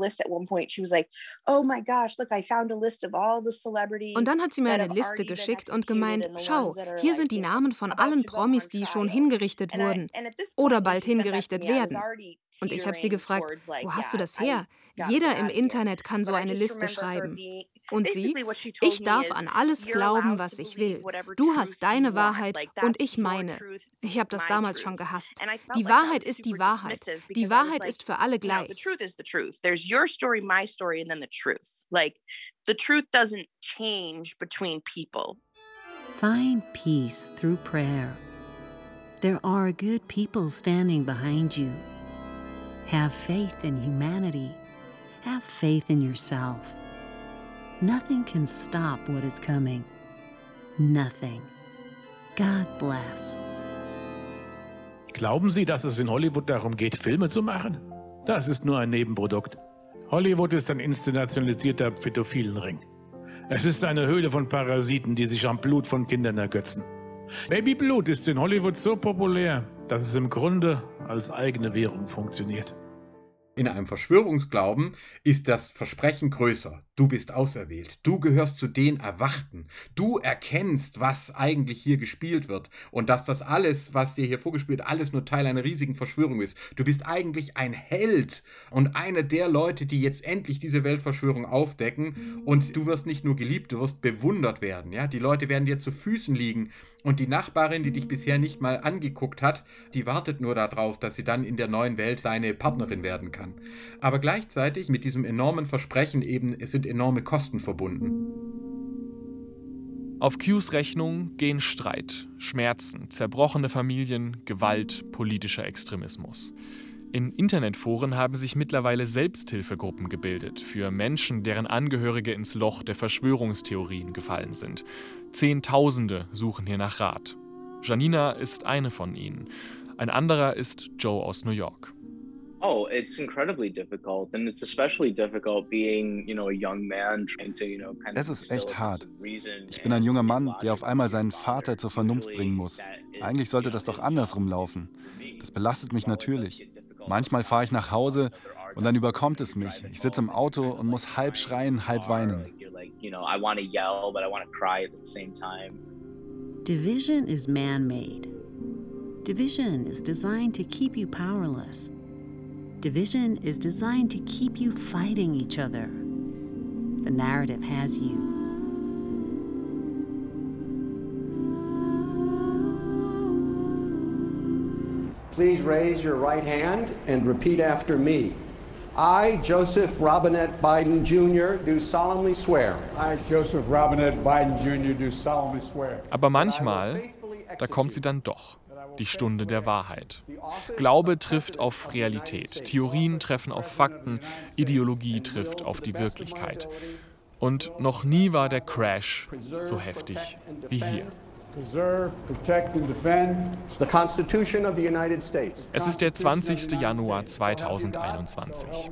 Speaker 14: dann hat sie mir eine Liste geschickt und gemeint, schau, hier sind die Namen von allen Promis, die schon hingerichtet wurden oder bald hingerichtet werden. Und ich habe sie gefragt, wo hast du das her? Jeder im Internet kann so eine Liste schreiben. Und sie, ich darf an alles glauben, was ich will. Du hast deine Wahrheit und ich meine. Ich habe das damals schon gehasst. Die Wahrheit ist die Wahrheit. Die Wahrheit ist für alle gleich.
Speaker 5: Find peace through prayer. There are good people standing behind you. Have faith in humanity. Have faith in yourself. Nothing can stop what is coming. Nothing. God bless.
Speaker 23: Glauben Sie, dass es in Hollywood darum geht, Filme zu machen? Das ist nur ein Nebenprodukt. Hollywood ist ein institutionalisierter Pädophilenring. Es ist eine Höhle von Parasiten, die sich am Blut von Kindern ergötzen. Babyblut ist in Hollywood so populär, dass es im Grunde als eigene Währung funktioniert.
Speaker 22: In einem Verschwörungsglauben ist das Versprechen größer. Du bist auserwählt. Du gehörst zu den Erwachten. Du erkennst, was eigentlich hier gespielt wird. Und dass das alles, was dir hier vorgespielt wird, alles nur Teil einer riesigen Verschwörung ist. Du bist eigentlich ein Held und einer der Leute, die jetzt endlich diese Weltverschwörung aufdecken. Und du wirst nicht nur geliebt, du wirst bewundert werden. Ja? Die Leute werden dir zu Füßen liegen. Und die Nachbarin, die dich bisher nicht mal angeguckt hat, die wartet nur darauf, dass sie dann in der neuen Welt deine Partnerin werden kann. Aber gleichzeitig mit diesem enormen Versprechen eben, es sind enorme Kosten verbunden.
Speaker 3: Auf Qs Rechnung gehen Streit, Schmerzen, zerbrochene Familien, Gewalt, politischer Extremismus. In Internetforen haben sich mittlerweile Selbsthilfegruppen gebildet für Menschen, deren Angehörige ins Loch der Verschwörungstheorien gefallen sind. Zehntausende suchen hier nach Rat. Janina ist eine von ihnen. Ein anderer ist Joe aus New York.
Speaker 16: Oh, it's incredibly difficult, and it's especially difficult being, you know, a young man trying to, you know, kind of.
Speaker 17: Es ist echt hart. Ich bin ein junger Mann, der auf einmal seinen Vater zur Vernunft bringen muss. Eigentlich sollte das doch andersrum laufen. Das belastet mich natürlich. Manchmal fahre ich nach Hause und dann überkommt es mich. Ich sitze im Auto und muss halb schreien, halb weinen.
Speaker 5: Division is man-made. Division is designed to keep you powerless. Division is designed to keep you fighting each other. The narrative has you.
Speaker 24: Please raise your right hand and repeat after me.
Speaker 4: I, Joseph Robinette Biden Junior, do solemnly swear.
Speaker 6: I, Joseph Robinette Biden Junior, do solemnly swear.
Speaker 3: Aber manchmal, da kommt sie dann doch. Die Stunde der Wahrheit. Glaube trifft auf Realität. Theorien treffen auf Fakten. Ideologie trifft auf die Wirklichkeit. Und noch nie war der Crash so heftig wie hier. Es ist der zwanzigste Januar zweitausendeinundzwanzig.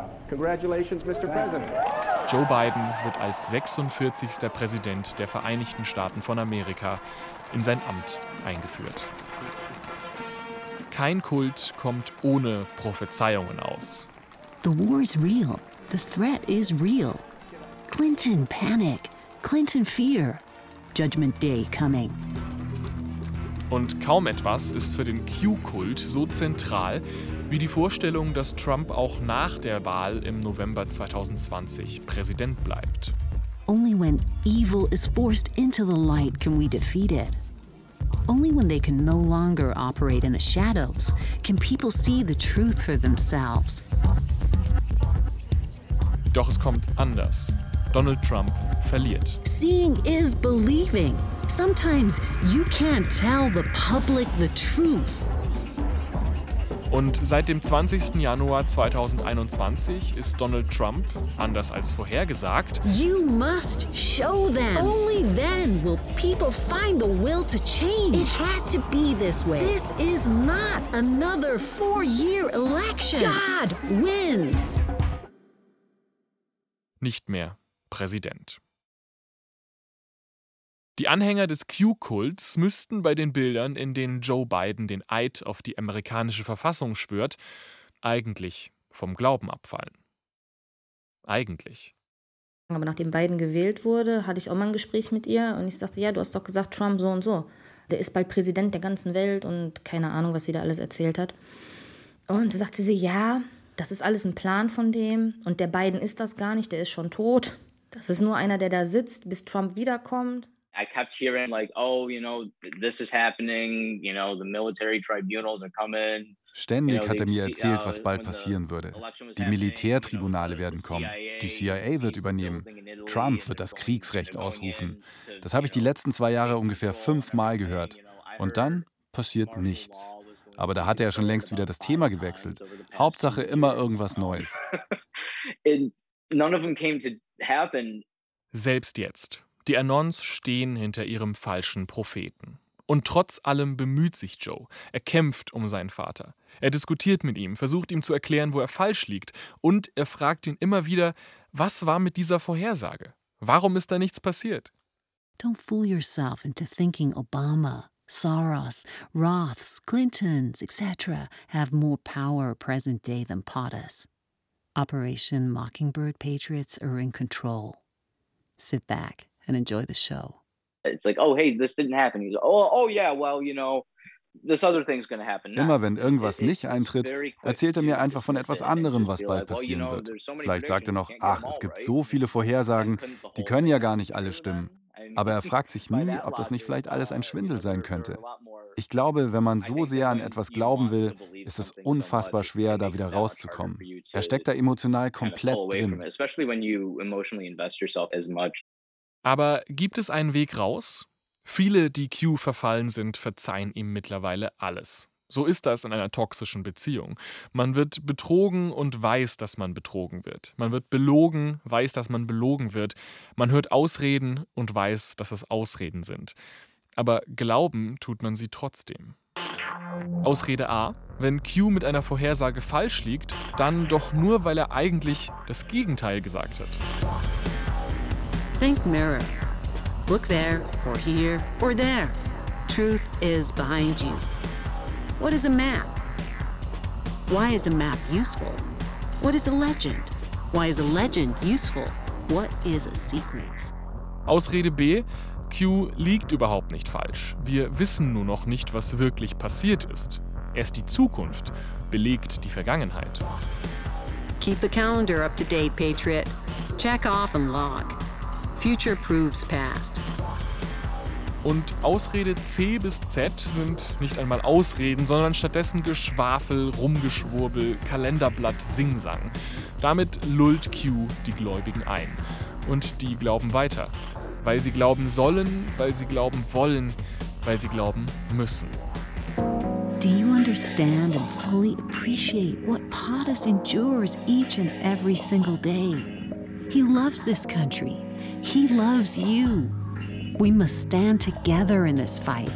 Speaker 3: Joe Biden wird als sechsundvierzigster Präsident der Vereinigten Staaten von Amerika in sein Amt eingeführt. Kein Kult kommt ohne Prophezeiungen aus.
Speaker 7: The war is real. The threat is real. Clinton panic. Clinton fear. Judgment Day coming.
Speaker 3: Und kaum etwas ist für den Q-Kult so zentral wie die Vorstellung, dass Trump auch nach der Wahl im November zweitausendzwanzig Präsident bleibt.
Speaker 7: Only when evil is forced into the light can we defeat it. Only when they can no longer operate in the shadows can people see the truth for themselves.
Speaker 3: Doch es kommt anders. Donald Trump verliert.
Speaker 7: Seeing is believing. Sometimes you can't tell the public the truth.
Speaker 3: Und seit dem zwanzigsten Januar zweitausendeinundzwanzig ist Donald Trump, anders als vorhergesagt,
Speaker 7: You must show them. Only then will people find the will to change. It had to be this way. This is not another four-year election. God wins.
Speaker 3: Nicht mehr Präsident. Die Anhänger des Q-Kults müssten bei den Bildern, in denen Joe Biden den Eid auf die amerikanische Verfassung schwört, eigentlich vom Glauben abfallen. Eigentlich.
Speaker 20: Aber nachdem Biden gewählt wurde, hatte ich auch mal ein Gespräch mit ihr und ich sagte, ja, du hast doch gesagt, Trump so und so. Der ist bald Präsident der ganzen Welt und keine Ahnung, was sie da alles erzählt hat. Und da sagte sie, ja, das ist alles ein Plan von dem und der Biden ist das gar nicht, der ist schon tot. Das ist nur einer, der da sitzt, bis Trump wiederkommt.
Speaker 16: I kept hearing like, oh, you know, this is happening, you know, the military tribunals are coming.
Speaker 17: Ständig hat er mir erzählt, was bald passieren würde. Die Militärtribunale werden kommen. Die C I A wird übernehmen. Trump wird das Kriegsrecht ausrufen. Das habe ich die letzten zwei Jahre ungefähr fünfmal gehört. Und dann passiert nichts. Aber da hat er ja schon längst wieder das Thema gewechselt. Hauptsache immer irgendwas Neues.
Speaker 3: Selbst jetzt. Die Anons stehen hinter ihrem falschen Propheten. Und trotz allem bemüht sich Joe. Er kämpft um seinen Vater. Er diskutiert mit ihm, versucht ihm zu erklären, wo er falsch liegt. Und er fragt ihn immer wieder, was war mit dieser Vorhersage? Warum ist da nichts passiert?
Speaker 7: Don't fool yourself into thinking Obama, Soros, Roths, Clintons, et cetera have more power present day than POTUS. Operation Mockingbird Patriots are in control. Sit back and enjoy the show.
Speaker 16: It's like, oh, hey, this didn't happen. He's like, oh, oh, yeah, well, you know, this other thing's going to happen.
Speaker 17: Immer wenn irgendwas nicht eintritt, erzählt er mir einfach von etwas anderem, was bald passieren wird. Vielleicht sagt er noch, ach, es gibt so viele Vorhersagen, die können ja gar nicht alle stimmen. Aber er fragt sich nie, ob das nicht vielleicht alles ein Schwindel sein könnte. Ich glaube, wenn man so sehr an etwas glauben will, ist es unfassbar schwer, da wieder rauszukommen. Er steckt da emotional komplett drin.
Speaker 3: Aber gibt es einen Weg raus? Viele, die Q verfallen sind, verzeihen ihm mittlerweile alles. So ist das in einer toxischen Beziehung. Man wird betrogen und weiß, dass man betrogen wird. Man wird belogen, weiß, dass man belogen wird. Man hört Ausreden und weiß, dass es Ausreden sind. Aber glauben tut man sie trotzdem. Ausrede A: Wenn Q mit einer Vorhersage falsch liegt, dann doch nur, weil er eigentlich das Gegenteil gesagt hat.
Speaker 5: Think mirror. Look there, or here, or there. Truth is behind you. What is a map? Why is a map useful? What is a legend? Why is a legend useful? What is a secret?
Speaker 3: Ausrede B: Q liegt überhaupt nicht falsch. Wir wissen nur noch nicht, was wirklich passiert ist. Erst die Zukunft belegt die Vergangenheit.
Speaker 5: Keep the calendar up to date, Patriot. Check off and log. Future proves past.
Speaker 3: Und Ausrede C bis Z sind nicht einmal Ausreden, sondern stattdessen Geschwafel, Rumgeschwurbel, Kalenderblatt, Singsang. Damit lullt Q die Gläubigen ein. Und die glauben weiter. Weil sie glauben sollen, weil sie glauben wollen, weil sie glauben müssen.
Speaker 7: Do you understand and fully appreciate what Pardus endures each and every single day? He loves this country. He loves you. We must stand together in this fight.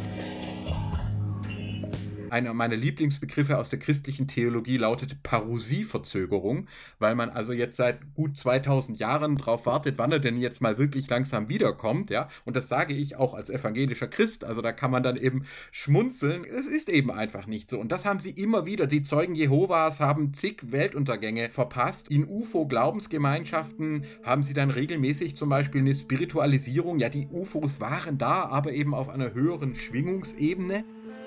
Speaker 22: Einer meiner Lieblingsbegriffe aus der christlichen Theologie lautet Parusieverzögerung, weil man also jetzt seit gut zweitausend Jahren darauf wartet, wann er denn jetzt mal wirklich langsam wiederkommt, ja. Und das sage ich auch als evangelischer Christ, also da kann man dann eben schmunzeln. Es ist eben einfach nicht so. Und das haben sie immer wieder. Die Zeugen Jehovas haben zig Weltuntergänge verpasst. In U F O-Glaubensgemeinschaften haben sie dann regelmäßig zum Beispiel eine Spiritualisierung. Ja, die U F Os waren da, aber eben auf einer höheren Schwingungsebene.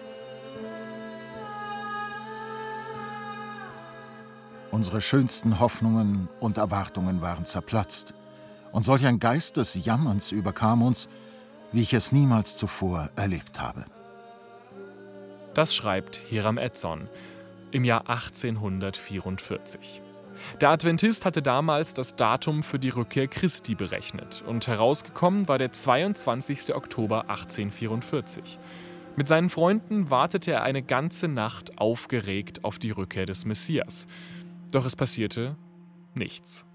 Speaker 8: Unsere schönsten Hoffnungen und Erwartungen waren zerplatzt. Und solch ein Geist des Jammerns überkam uns, wie ich es niemals zuvor erlebt habe.
Speaker 3: Das schreibt Hiram Edson im Jahr achtzehnhundertvierundvierzig. Der Adventist hatte damals das Datum für die Rückkehr Christi berechnet und herausgekommen war der zweiundzwanzigster Oktober achtzehnhundertvierundvierzig. Mit seinen Freunden wartete er eine ganze Nacht aufgeregt auf die Rückkehr des Messias. Doch es passierte nichts.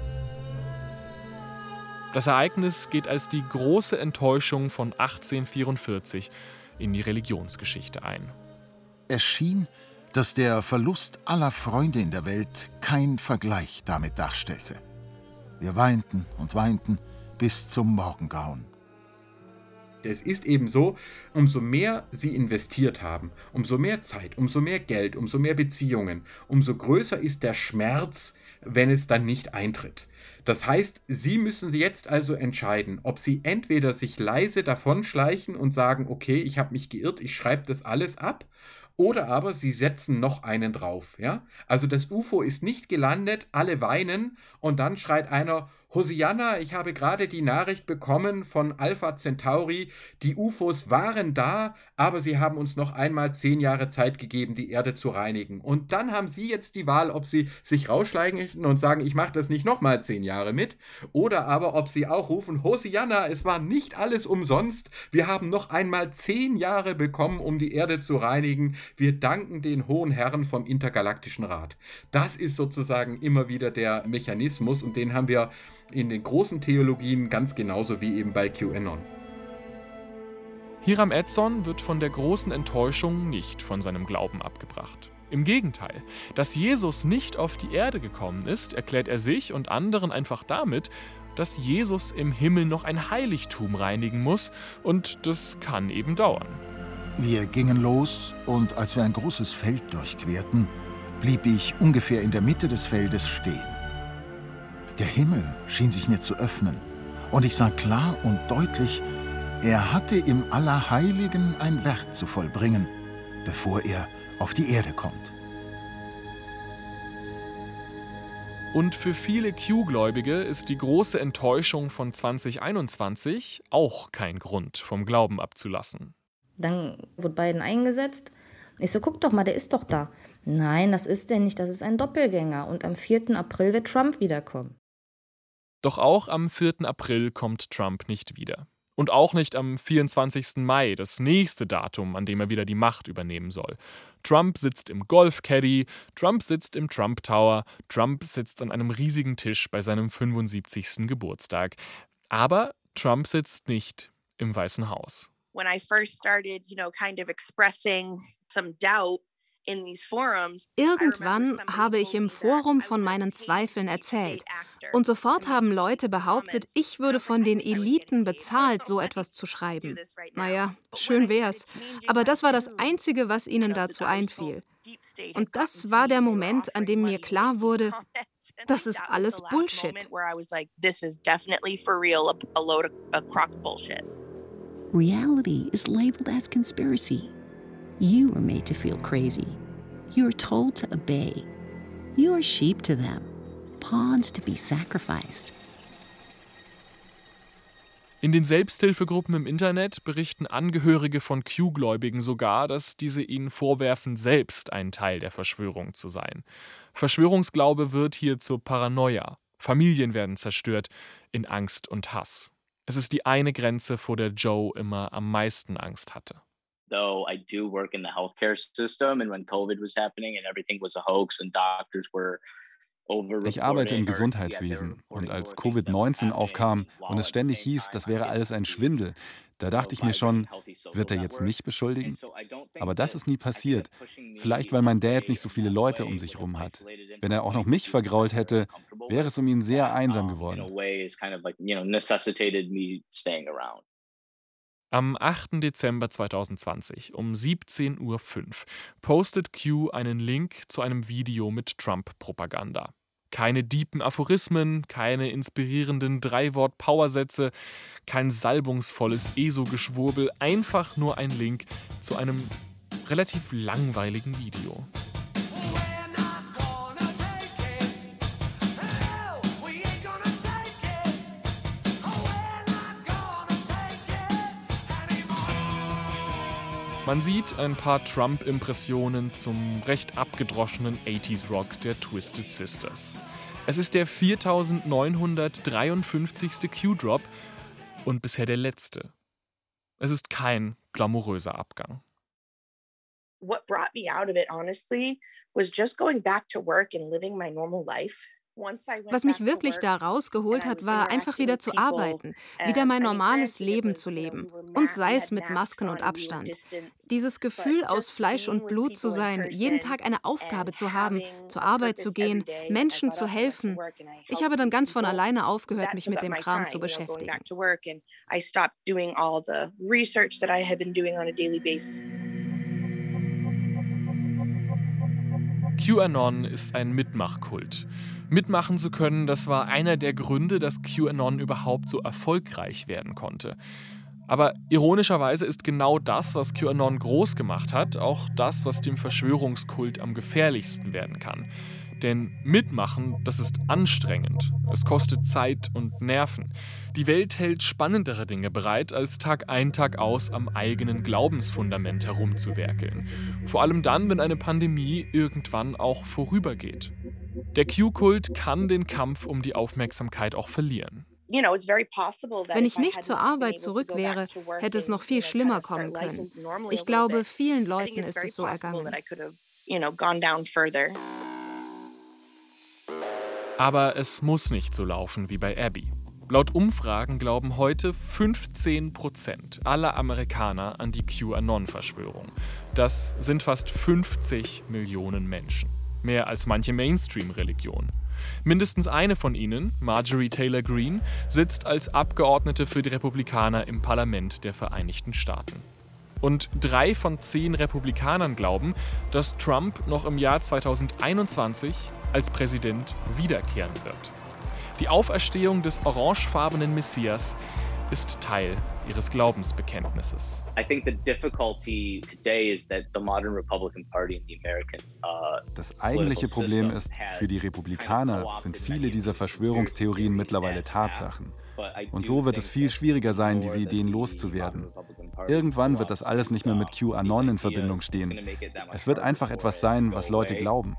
Speaker 3: Das Ereignis geht als die große Enttäuschung von achtzehnhundertvierundvierzig in die Religionsgeschichte ein.
Speaker 8: Es schien, dass der Verlust aller Freunde in der Welt kein Vergleich damit darstellte. Wir weinten und weinten bis zum Morgengrauen.
Speaker 22: Es ist eben so, umso mehr sie investiert haben, umso mehr Zeit, umso mehr Geld, umso mehr Beziehungen, umso größer ist der Schmerz, wenn es dann nicht eintritt. Das heißt, sie müssen jetzt also entscheiden, ob sie entweder sich leise davonschleichen und sagen, okay, ich habe mich geirrt, ich schreibe das alles ab, oder aber sie setzen noch einen drauf. Ja? Also das U F O ist nicht gelandet, alle weinen und dann schreit einer, Hosianna, ich habe gerade die Nachricht bekommen von Alpha Centauri, die U F Os waren da, aber sie haben uns noch einmal zehn Jahre Zeit gegeben, die Erde zu reinigen. Und dann haben Sie jetzt die Wahl, ob Sie sich rausschleichen und sagen, ich mache das nicht nochmal zehn Jahre mit, oder aber ob Sie auch rufen, Hosianna, es war nicht alles umsonst, wir haben noch einmal zehn Jahre bekommen, um die Erde zu reinigen, wir danken den hohen Herren vom Intergalaktischen Rat. Das ist sozusagen immer wieder der Mechanismus und den haben wir in den großen Theologien ganz genauso wie eben bei QAnon.
Speaker 3: Hiram Edson wird von der großen Enttäuschung nicht von seinem Glauben abgebracht. Im Gegenteil, dass Jesus nicht auf die Erde gekommen ist, erklärt er sich und anderen einfach damit, dass Jesus im Himmel noch ein Heiligtum reinigen muss und das kann eben dauern.
Speaker 8: Wir gingen los und als wir ein großes Feld durchquerten, blieb ich ungefähr in der Mitte des Feldes stehen. Der Himmel schien sich mir zu öffnen und ich sah klar und deutlich, er hatte im Allerheiligen ein Werk zu vollbringen, bevor er auf die Erde kommt.
Speaker 3: Und für viele Q-Gläubige ist die große Enttäuschung von zwanzig einundzwanzig auch kein Grund, vom Glauben abzulassen.
Speaker 20: Dann wurde Biden eingesetzt. Ich so, guck doch mal, der ist doch da. Nein, das ist der nicht, das ist ein Doppelgänger. Und am vierten April wird Trump wiederkommen.
Speaker 3: Doch auch am vierten April kommt Trump nicht wieder. Und auch nicht am vierundzwanzigsten Mai, das nächste Datum, an dem er wieder die Macht übernehmen soll. Trump sitzt im Golf-Caddy, Trump sitzt im Trump Tower, Trump sitzt an einem riesigen Tisch bei seinem fünfundsiebzigsten Geburtstag. Aber Trump sitzt nicht im Weißen Haus.
Speaker 15: When I first started, you know, kind of expressing some doubt in these forums,
Speaker 14: irgendwann habe ich im Forum von meinen Zweifeln erzählt. Und sofort haben Leute behauptet, ich würde von den Eliten bezahlt, so etwas zu schreiben. Naja, schön wär's. Aber das war das Einzige, was ihnen dazu einfiel. Und das war der Moment, an dem mir klar wurde, das ist alles Bullshit.
Speaker 7: Reality is labeled as conspiracy. You are made to feel crazy. You are told to obey. You are sheep to them, pawns to be sacrificed.
Speaker 3: In den Selbsthilfegruppen im Internet berichten Angehörige von Q-Gläubigen sogar, dass diese ihnen vorwerfen, selbst ein Teil der Verschwörung zu sein. Verschwörungsglaube wird hier zur Paranoia. Familien werden zerstört in Angst und Hass. Es ist die eine Grenze, vor der Joe immer am meisten Angst hatte.
Speaker 16: Though I do work in the healthcare system, and when COVID was happening and everything was a hoax and doctors were
Speaker 17: Ich arbeite im Gesundheitswesen und als Covid neunzehn aufkam und es ständig hieß, das wäre alles ein Schwindel, da dachte ich mir schon, wird er jetzt mich beschuldigen? Aber das ist nie passiert. Vielleicht, weil mein Dad nicht so viele Leute um sich rum hat. Wenn er auch noch mich vergrault hätte, wäre es um ihn sehr einsam geworden.
Speaker 3: Am achten Dezember zweitausendzwanzig um siebzehn Uhr fünf postet Q einen Link zu einem Video mit Trump-Propaganda. Keine deepen Aphorismen, keine inspirierenden Drei-Wort-Powersätze, kein salbungsvolles E S O-Geschwurbel, einfach nur ein Link zu einem relativ langweiligen Video. Man sieht ein paar Trump-Impressionen zum recht abgedroschenen achtziger-Rock der Twisted Sisters. Es ist der viertausendneunhundertdreiundfünfzigste Q-Drop und bisher der letzte. Es ist kein glamouröser Abgang.
Speaker 15: What brought me out of it, honestly, was just going back to work and living my normal life.
Speaker 14: Was mich wirklich da rausgeholt hat, war einfach wieder zu arbeiten, wieder mein normales Leben zu leben. Und sei es mit Masken und Abstand. Dieses Gefühl, aus Fleisch und Blut zu sein, jeden Tag eine Aufgabe zu haben, zur Arbeit zu gehen, Menschen zu helfen. Ich habe dann ganz von alleine aufgehört, mich mit dem Kram zu beschäftigen.
Speaker 3: QAnon ist ein Mitmachkult. Mitmachen zu können, das war einer der Gründe, dass QAnon überhaupt so erfolgreich werden konnte. Aber ironischerweise ist genau das, was QAnon groß gemacht hat, auch das, was dem Verschwörungskult am gefährlichsten werden kann. Denn mitmachen, das ist anstrengend. Es kostet Zeit und Nerven. Die Welt hält spannendere Dinge bereit, als Tag ein, Tag aus am eigenen Glaubensfundament herumzuwerkeln. Vor allem dann, wenn eine Pandemie irgendwann auch vorübergeht. Der Q-Kult kann den Kampf um die Aufmerksamkeit auch verlieren.
Speaker 14: Wenn ich nicht zur Arbeit zurück wäre, hätte es noch viel schlimmer kommen können. Ich glaube, vielen Leuten ist es so ergangen.
Speaker 3: Aber es muss nicht so laufen wie bei Abby. Laut Umfragen glauben heute fünfzehn Prozent aller Amerikaner an die QAnon-Verschwörung. Das sind fast fünfzig Millionen Menschen. Mehr als manche Mainstream-Religion. Mindestens eine von ihnen, Marjorie Taylor Greene, sitzt als Abgeordnete für die Republikaner im Parlament der Vereinigten Staaten. Und drei von zehn Republikanern glauben, dass Trump noch im Jahr zweitausendeinundzwanzig als Präsident wiederkehren wird. Die Auferstehung des orangefarbenen Messias ist Teil ihres Glaubensbekenntnisses.
Speaker 17: Das eigentliche Problem ist, für die Republikaner sind viele dieser Verschwörungstheorien mittlerweile Tatsachen. Und so wird es viel schwieriger sein, diese Ideen loszuwerden. Irgendwann wird das alles nicht mehr mit QAnon in Verbindung stehen. Es wird einfach etwas sein, was Leute glauben.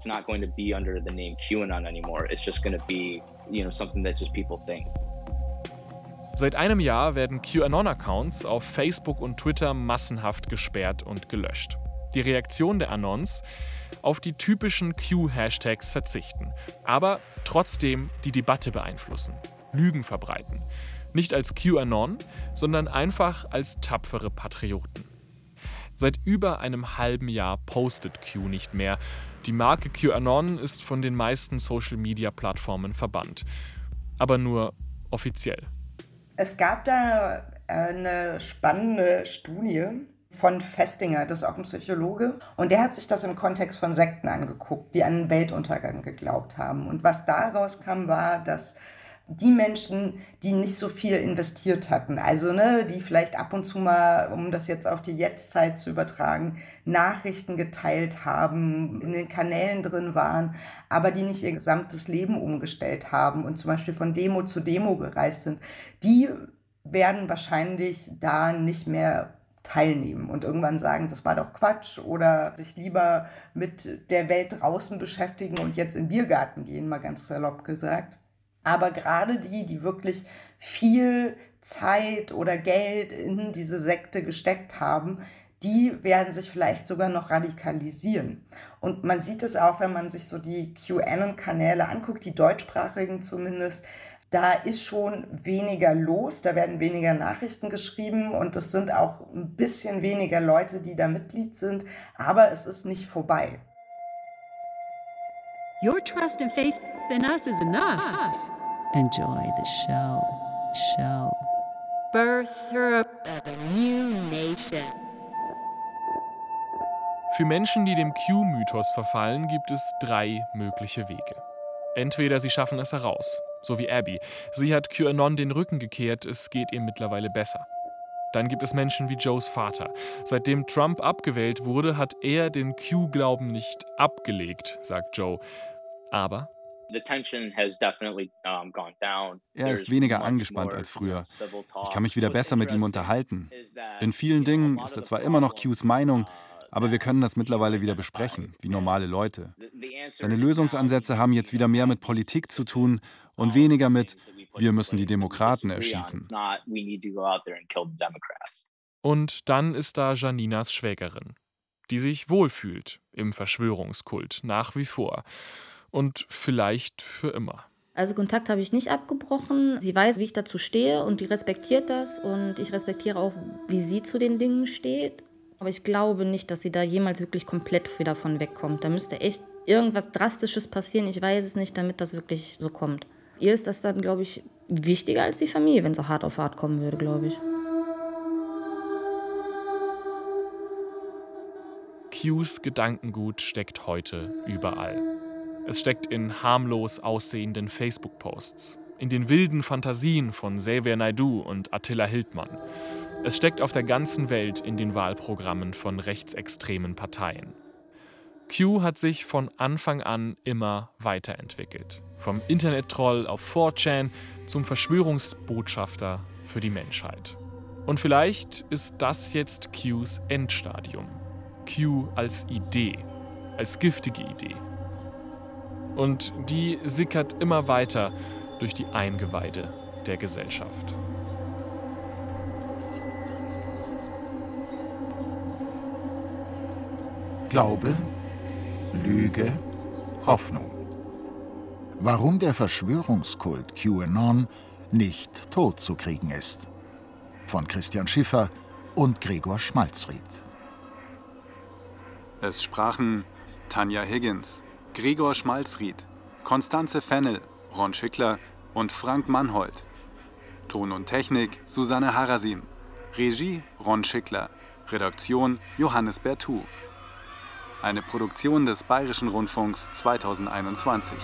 Speaker 3: Seit einem Jahr werden QAnon-Accounts auf Facebook und Twitter massenhaft gesperrt und gelöscht. Die Reaktion der Anons: auf die typischen Q-Hashtags verzichten, aber trotzdem die Debatte beeinflussen, Lügen verbreiten. Nicht als QAnon, sondern einfach als tapfere Patrioten. Seit über einem halben Jahr postet Q nicht mehr. Die Marke QAnon ist von den meisten Social-Media-Plattformen verbannt. Aber nur offiziell.
Speaker 18: Es gab da eine spannende Studie von Festinger, das ist auch ein Psychologe, und der hat sich das im Kontext von Sekten angeguckt, die an einen Weltuntergang geglaubt haben. Und was da rauskam, war, dass die Menschen, die nicht so viel investiert hatten, also ne, die vielleicht ab und zu mal, um das jetzt auf die Jetztzeit zu übertragen, Nachrichten geteilt haben, in den Kanälen drin waren, aber die nicht ihr gesamtes Leben umgestellt haben und zum Beispiel von Demo zu Demo gereist sind, die werden wahrscheinlich da nicht mehr teilnehmen und irgendwann sagen, das war doch Quatsch oder sich lieber mit der Welt draußen beschäftigen und jetzt in den Biergarten gehen, mal ganz salopp gesagt. Aber gerade die, die wirklich viel Zeit oder Geld in diese Sekte gesteckt haben, die werden sich vielleicht sogar noch radikalisieren. Und man sieht es auch, wenn man sich so die QAnon-Kanäle anguckt, die deutschsprachigen zumindest, da ist schon weniger los, da werden weniger Nachrichten geschrieben und es sind auch ein bisschen weniger Leute, die da Mitglied sind, aber es ist nicht vorbei.
Speaker 5: Your trust and faith in us is enough.
Speaker 7: Enjoy the show. Show.
Speaker 5: Birther of a new nation.
Speaker 3: Für Menschen, die dem Q-Mythos verfallen, gibt es drei mögliche Wege. Entweder sie schaffen es heraus, so wie Abby. Sie hat QAnon den Rücken gekehrt, es geht ihr mittlerweile besser. Dann gibt es Menschen wie Joes Vater. Seitdem Trump abgewählt wurde, hat er den Q-Glauben nicht abgelegt, sagt Joe. Aber
Speaker 17: er ist weniger angespannt als früher. Ich kann mich wieder besser mit ihm unterhalten. In vielen Dingen ist er zwar immer noch Qs Meinung, aber wir können das mittlerweile wieder besprechen, wie normale Leute. Seine Lösungsansätze haben jetzt wieder mehr mit Politik zu tun und weniger mit wir müssen die Demokraten erschießen.
Speaker 3: Und dann ist da Janinas Schwägerin, die sich wohlfühlt im Verschwörungskult, nach wie vor. Und vielleicht für immer.
Speaker 20: Also Kontakt habe ich nicht abgebrochen. Sie weiß, wie ich dazu stehe und die respektiert das. Und ich respektiere auch, wie sie zu den Dingen steht. Aber ich glaube nicht, dass sie da jemals wirklich komplett wieder davon wegkommt. Da müsste echt irgendwas Drastisches passieren. Ich weiß es nicht, damit das wirklich so kommt. Ihr ist das dann, glaube ich, wichtiger als die Familie, wenn es so hart auf hart kommen würde, glaube ich.
Speaker 3: Qs Gedankengut steckt heute überall. Es steckt in harmlos aussehenden Facebook-Posts, in den wilden Fantasien von Xavier Naidoo und Attila Hildmann. Es steckt auf der ganzen Welt in den Wahlprogrammen von rechtsextremen Parteien. Q hat sich von Anfang an immer weiterentwickelt. Vom Internet-Troll auf four chan zum Verschwörungsbotschafter für die Menschheit. Und vielleicht ist das jetzt Qs Endstadium. Q als Idee, als giftige Idee. Und die sickert immer weiter durch die Eingeweide der Gesellschaft.
Speaker 8: Glaube, Lüge, Hoffnung. Warum der Verschwörungskult QAnon nicht tot zu kriegen ist. Von Christian Schiffer und Gregor Schmalzried.
Speaker 17: Es sprachen Tanja Higgins, Gregor Schmalzried, Konstanze Fennel, Ron Schickler und Frank Mannhold. Ton und Technik Susanne Harasim. Regie Ron Schickler. Redaktion Johannes Bertou. Eine Produktion des Bayerischen Rundfunks zweitausendeinundzwanzig.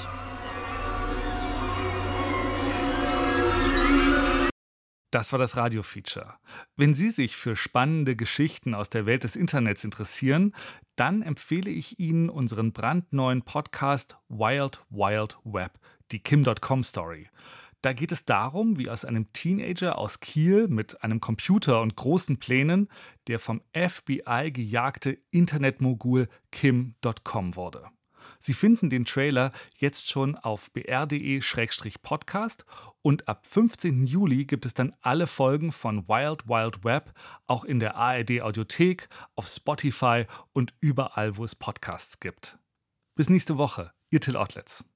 Speaker 9: Das war das Radio-Feature. Wenn Sie sich für spannende Geschichten aus der Welt des Internets interessieren, dann empfehle ich Ihnen unseren brandneuen Podcast Wild Wild Web, die Kim Punkt com Story. Da geht es darum, wie aus einem Teenager aus Kiel mit einem Computer und großen Plänen der vom F B I gejagte Internetmogul Kim Punkt com wurde. Sie finden den Trailer jetzt schon auf b r punkt d e Schrägstrich podcast und ab fünfzehnten Juli gibt es dann alle Folgen von Wild Wild Web auch in der A R D Audiothek, auf Spotify und überall, wo es Podcasts gibt. Bis nächste Woche, Ihr Till Ottlitz.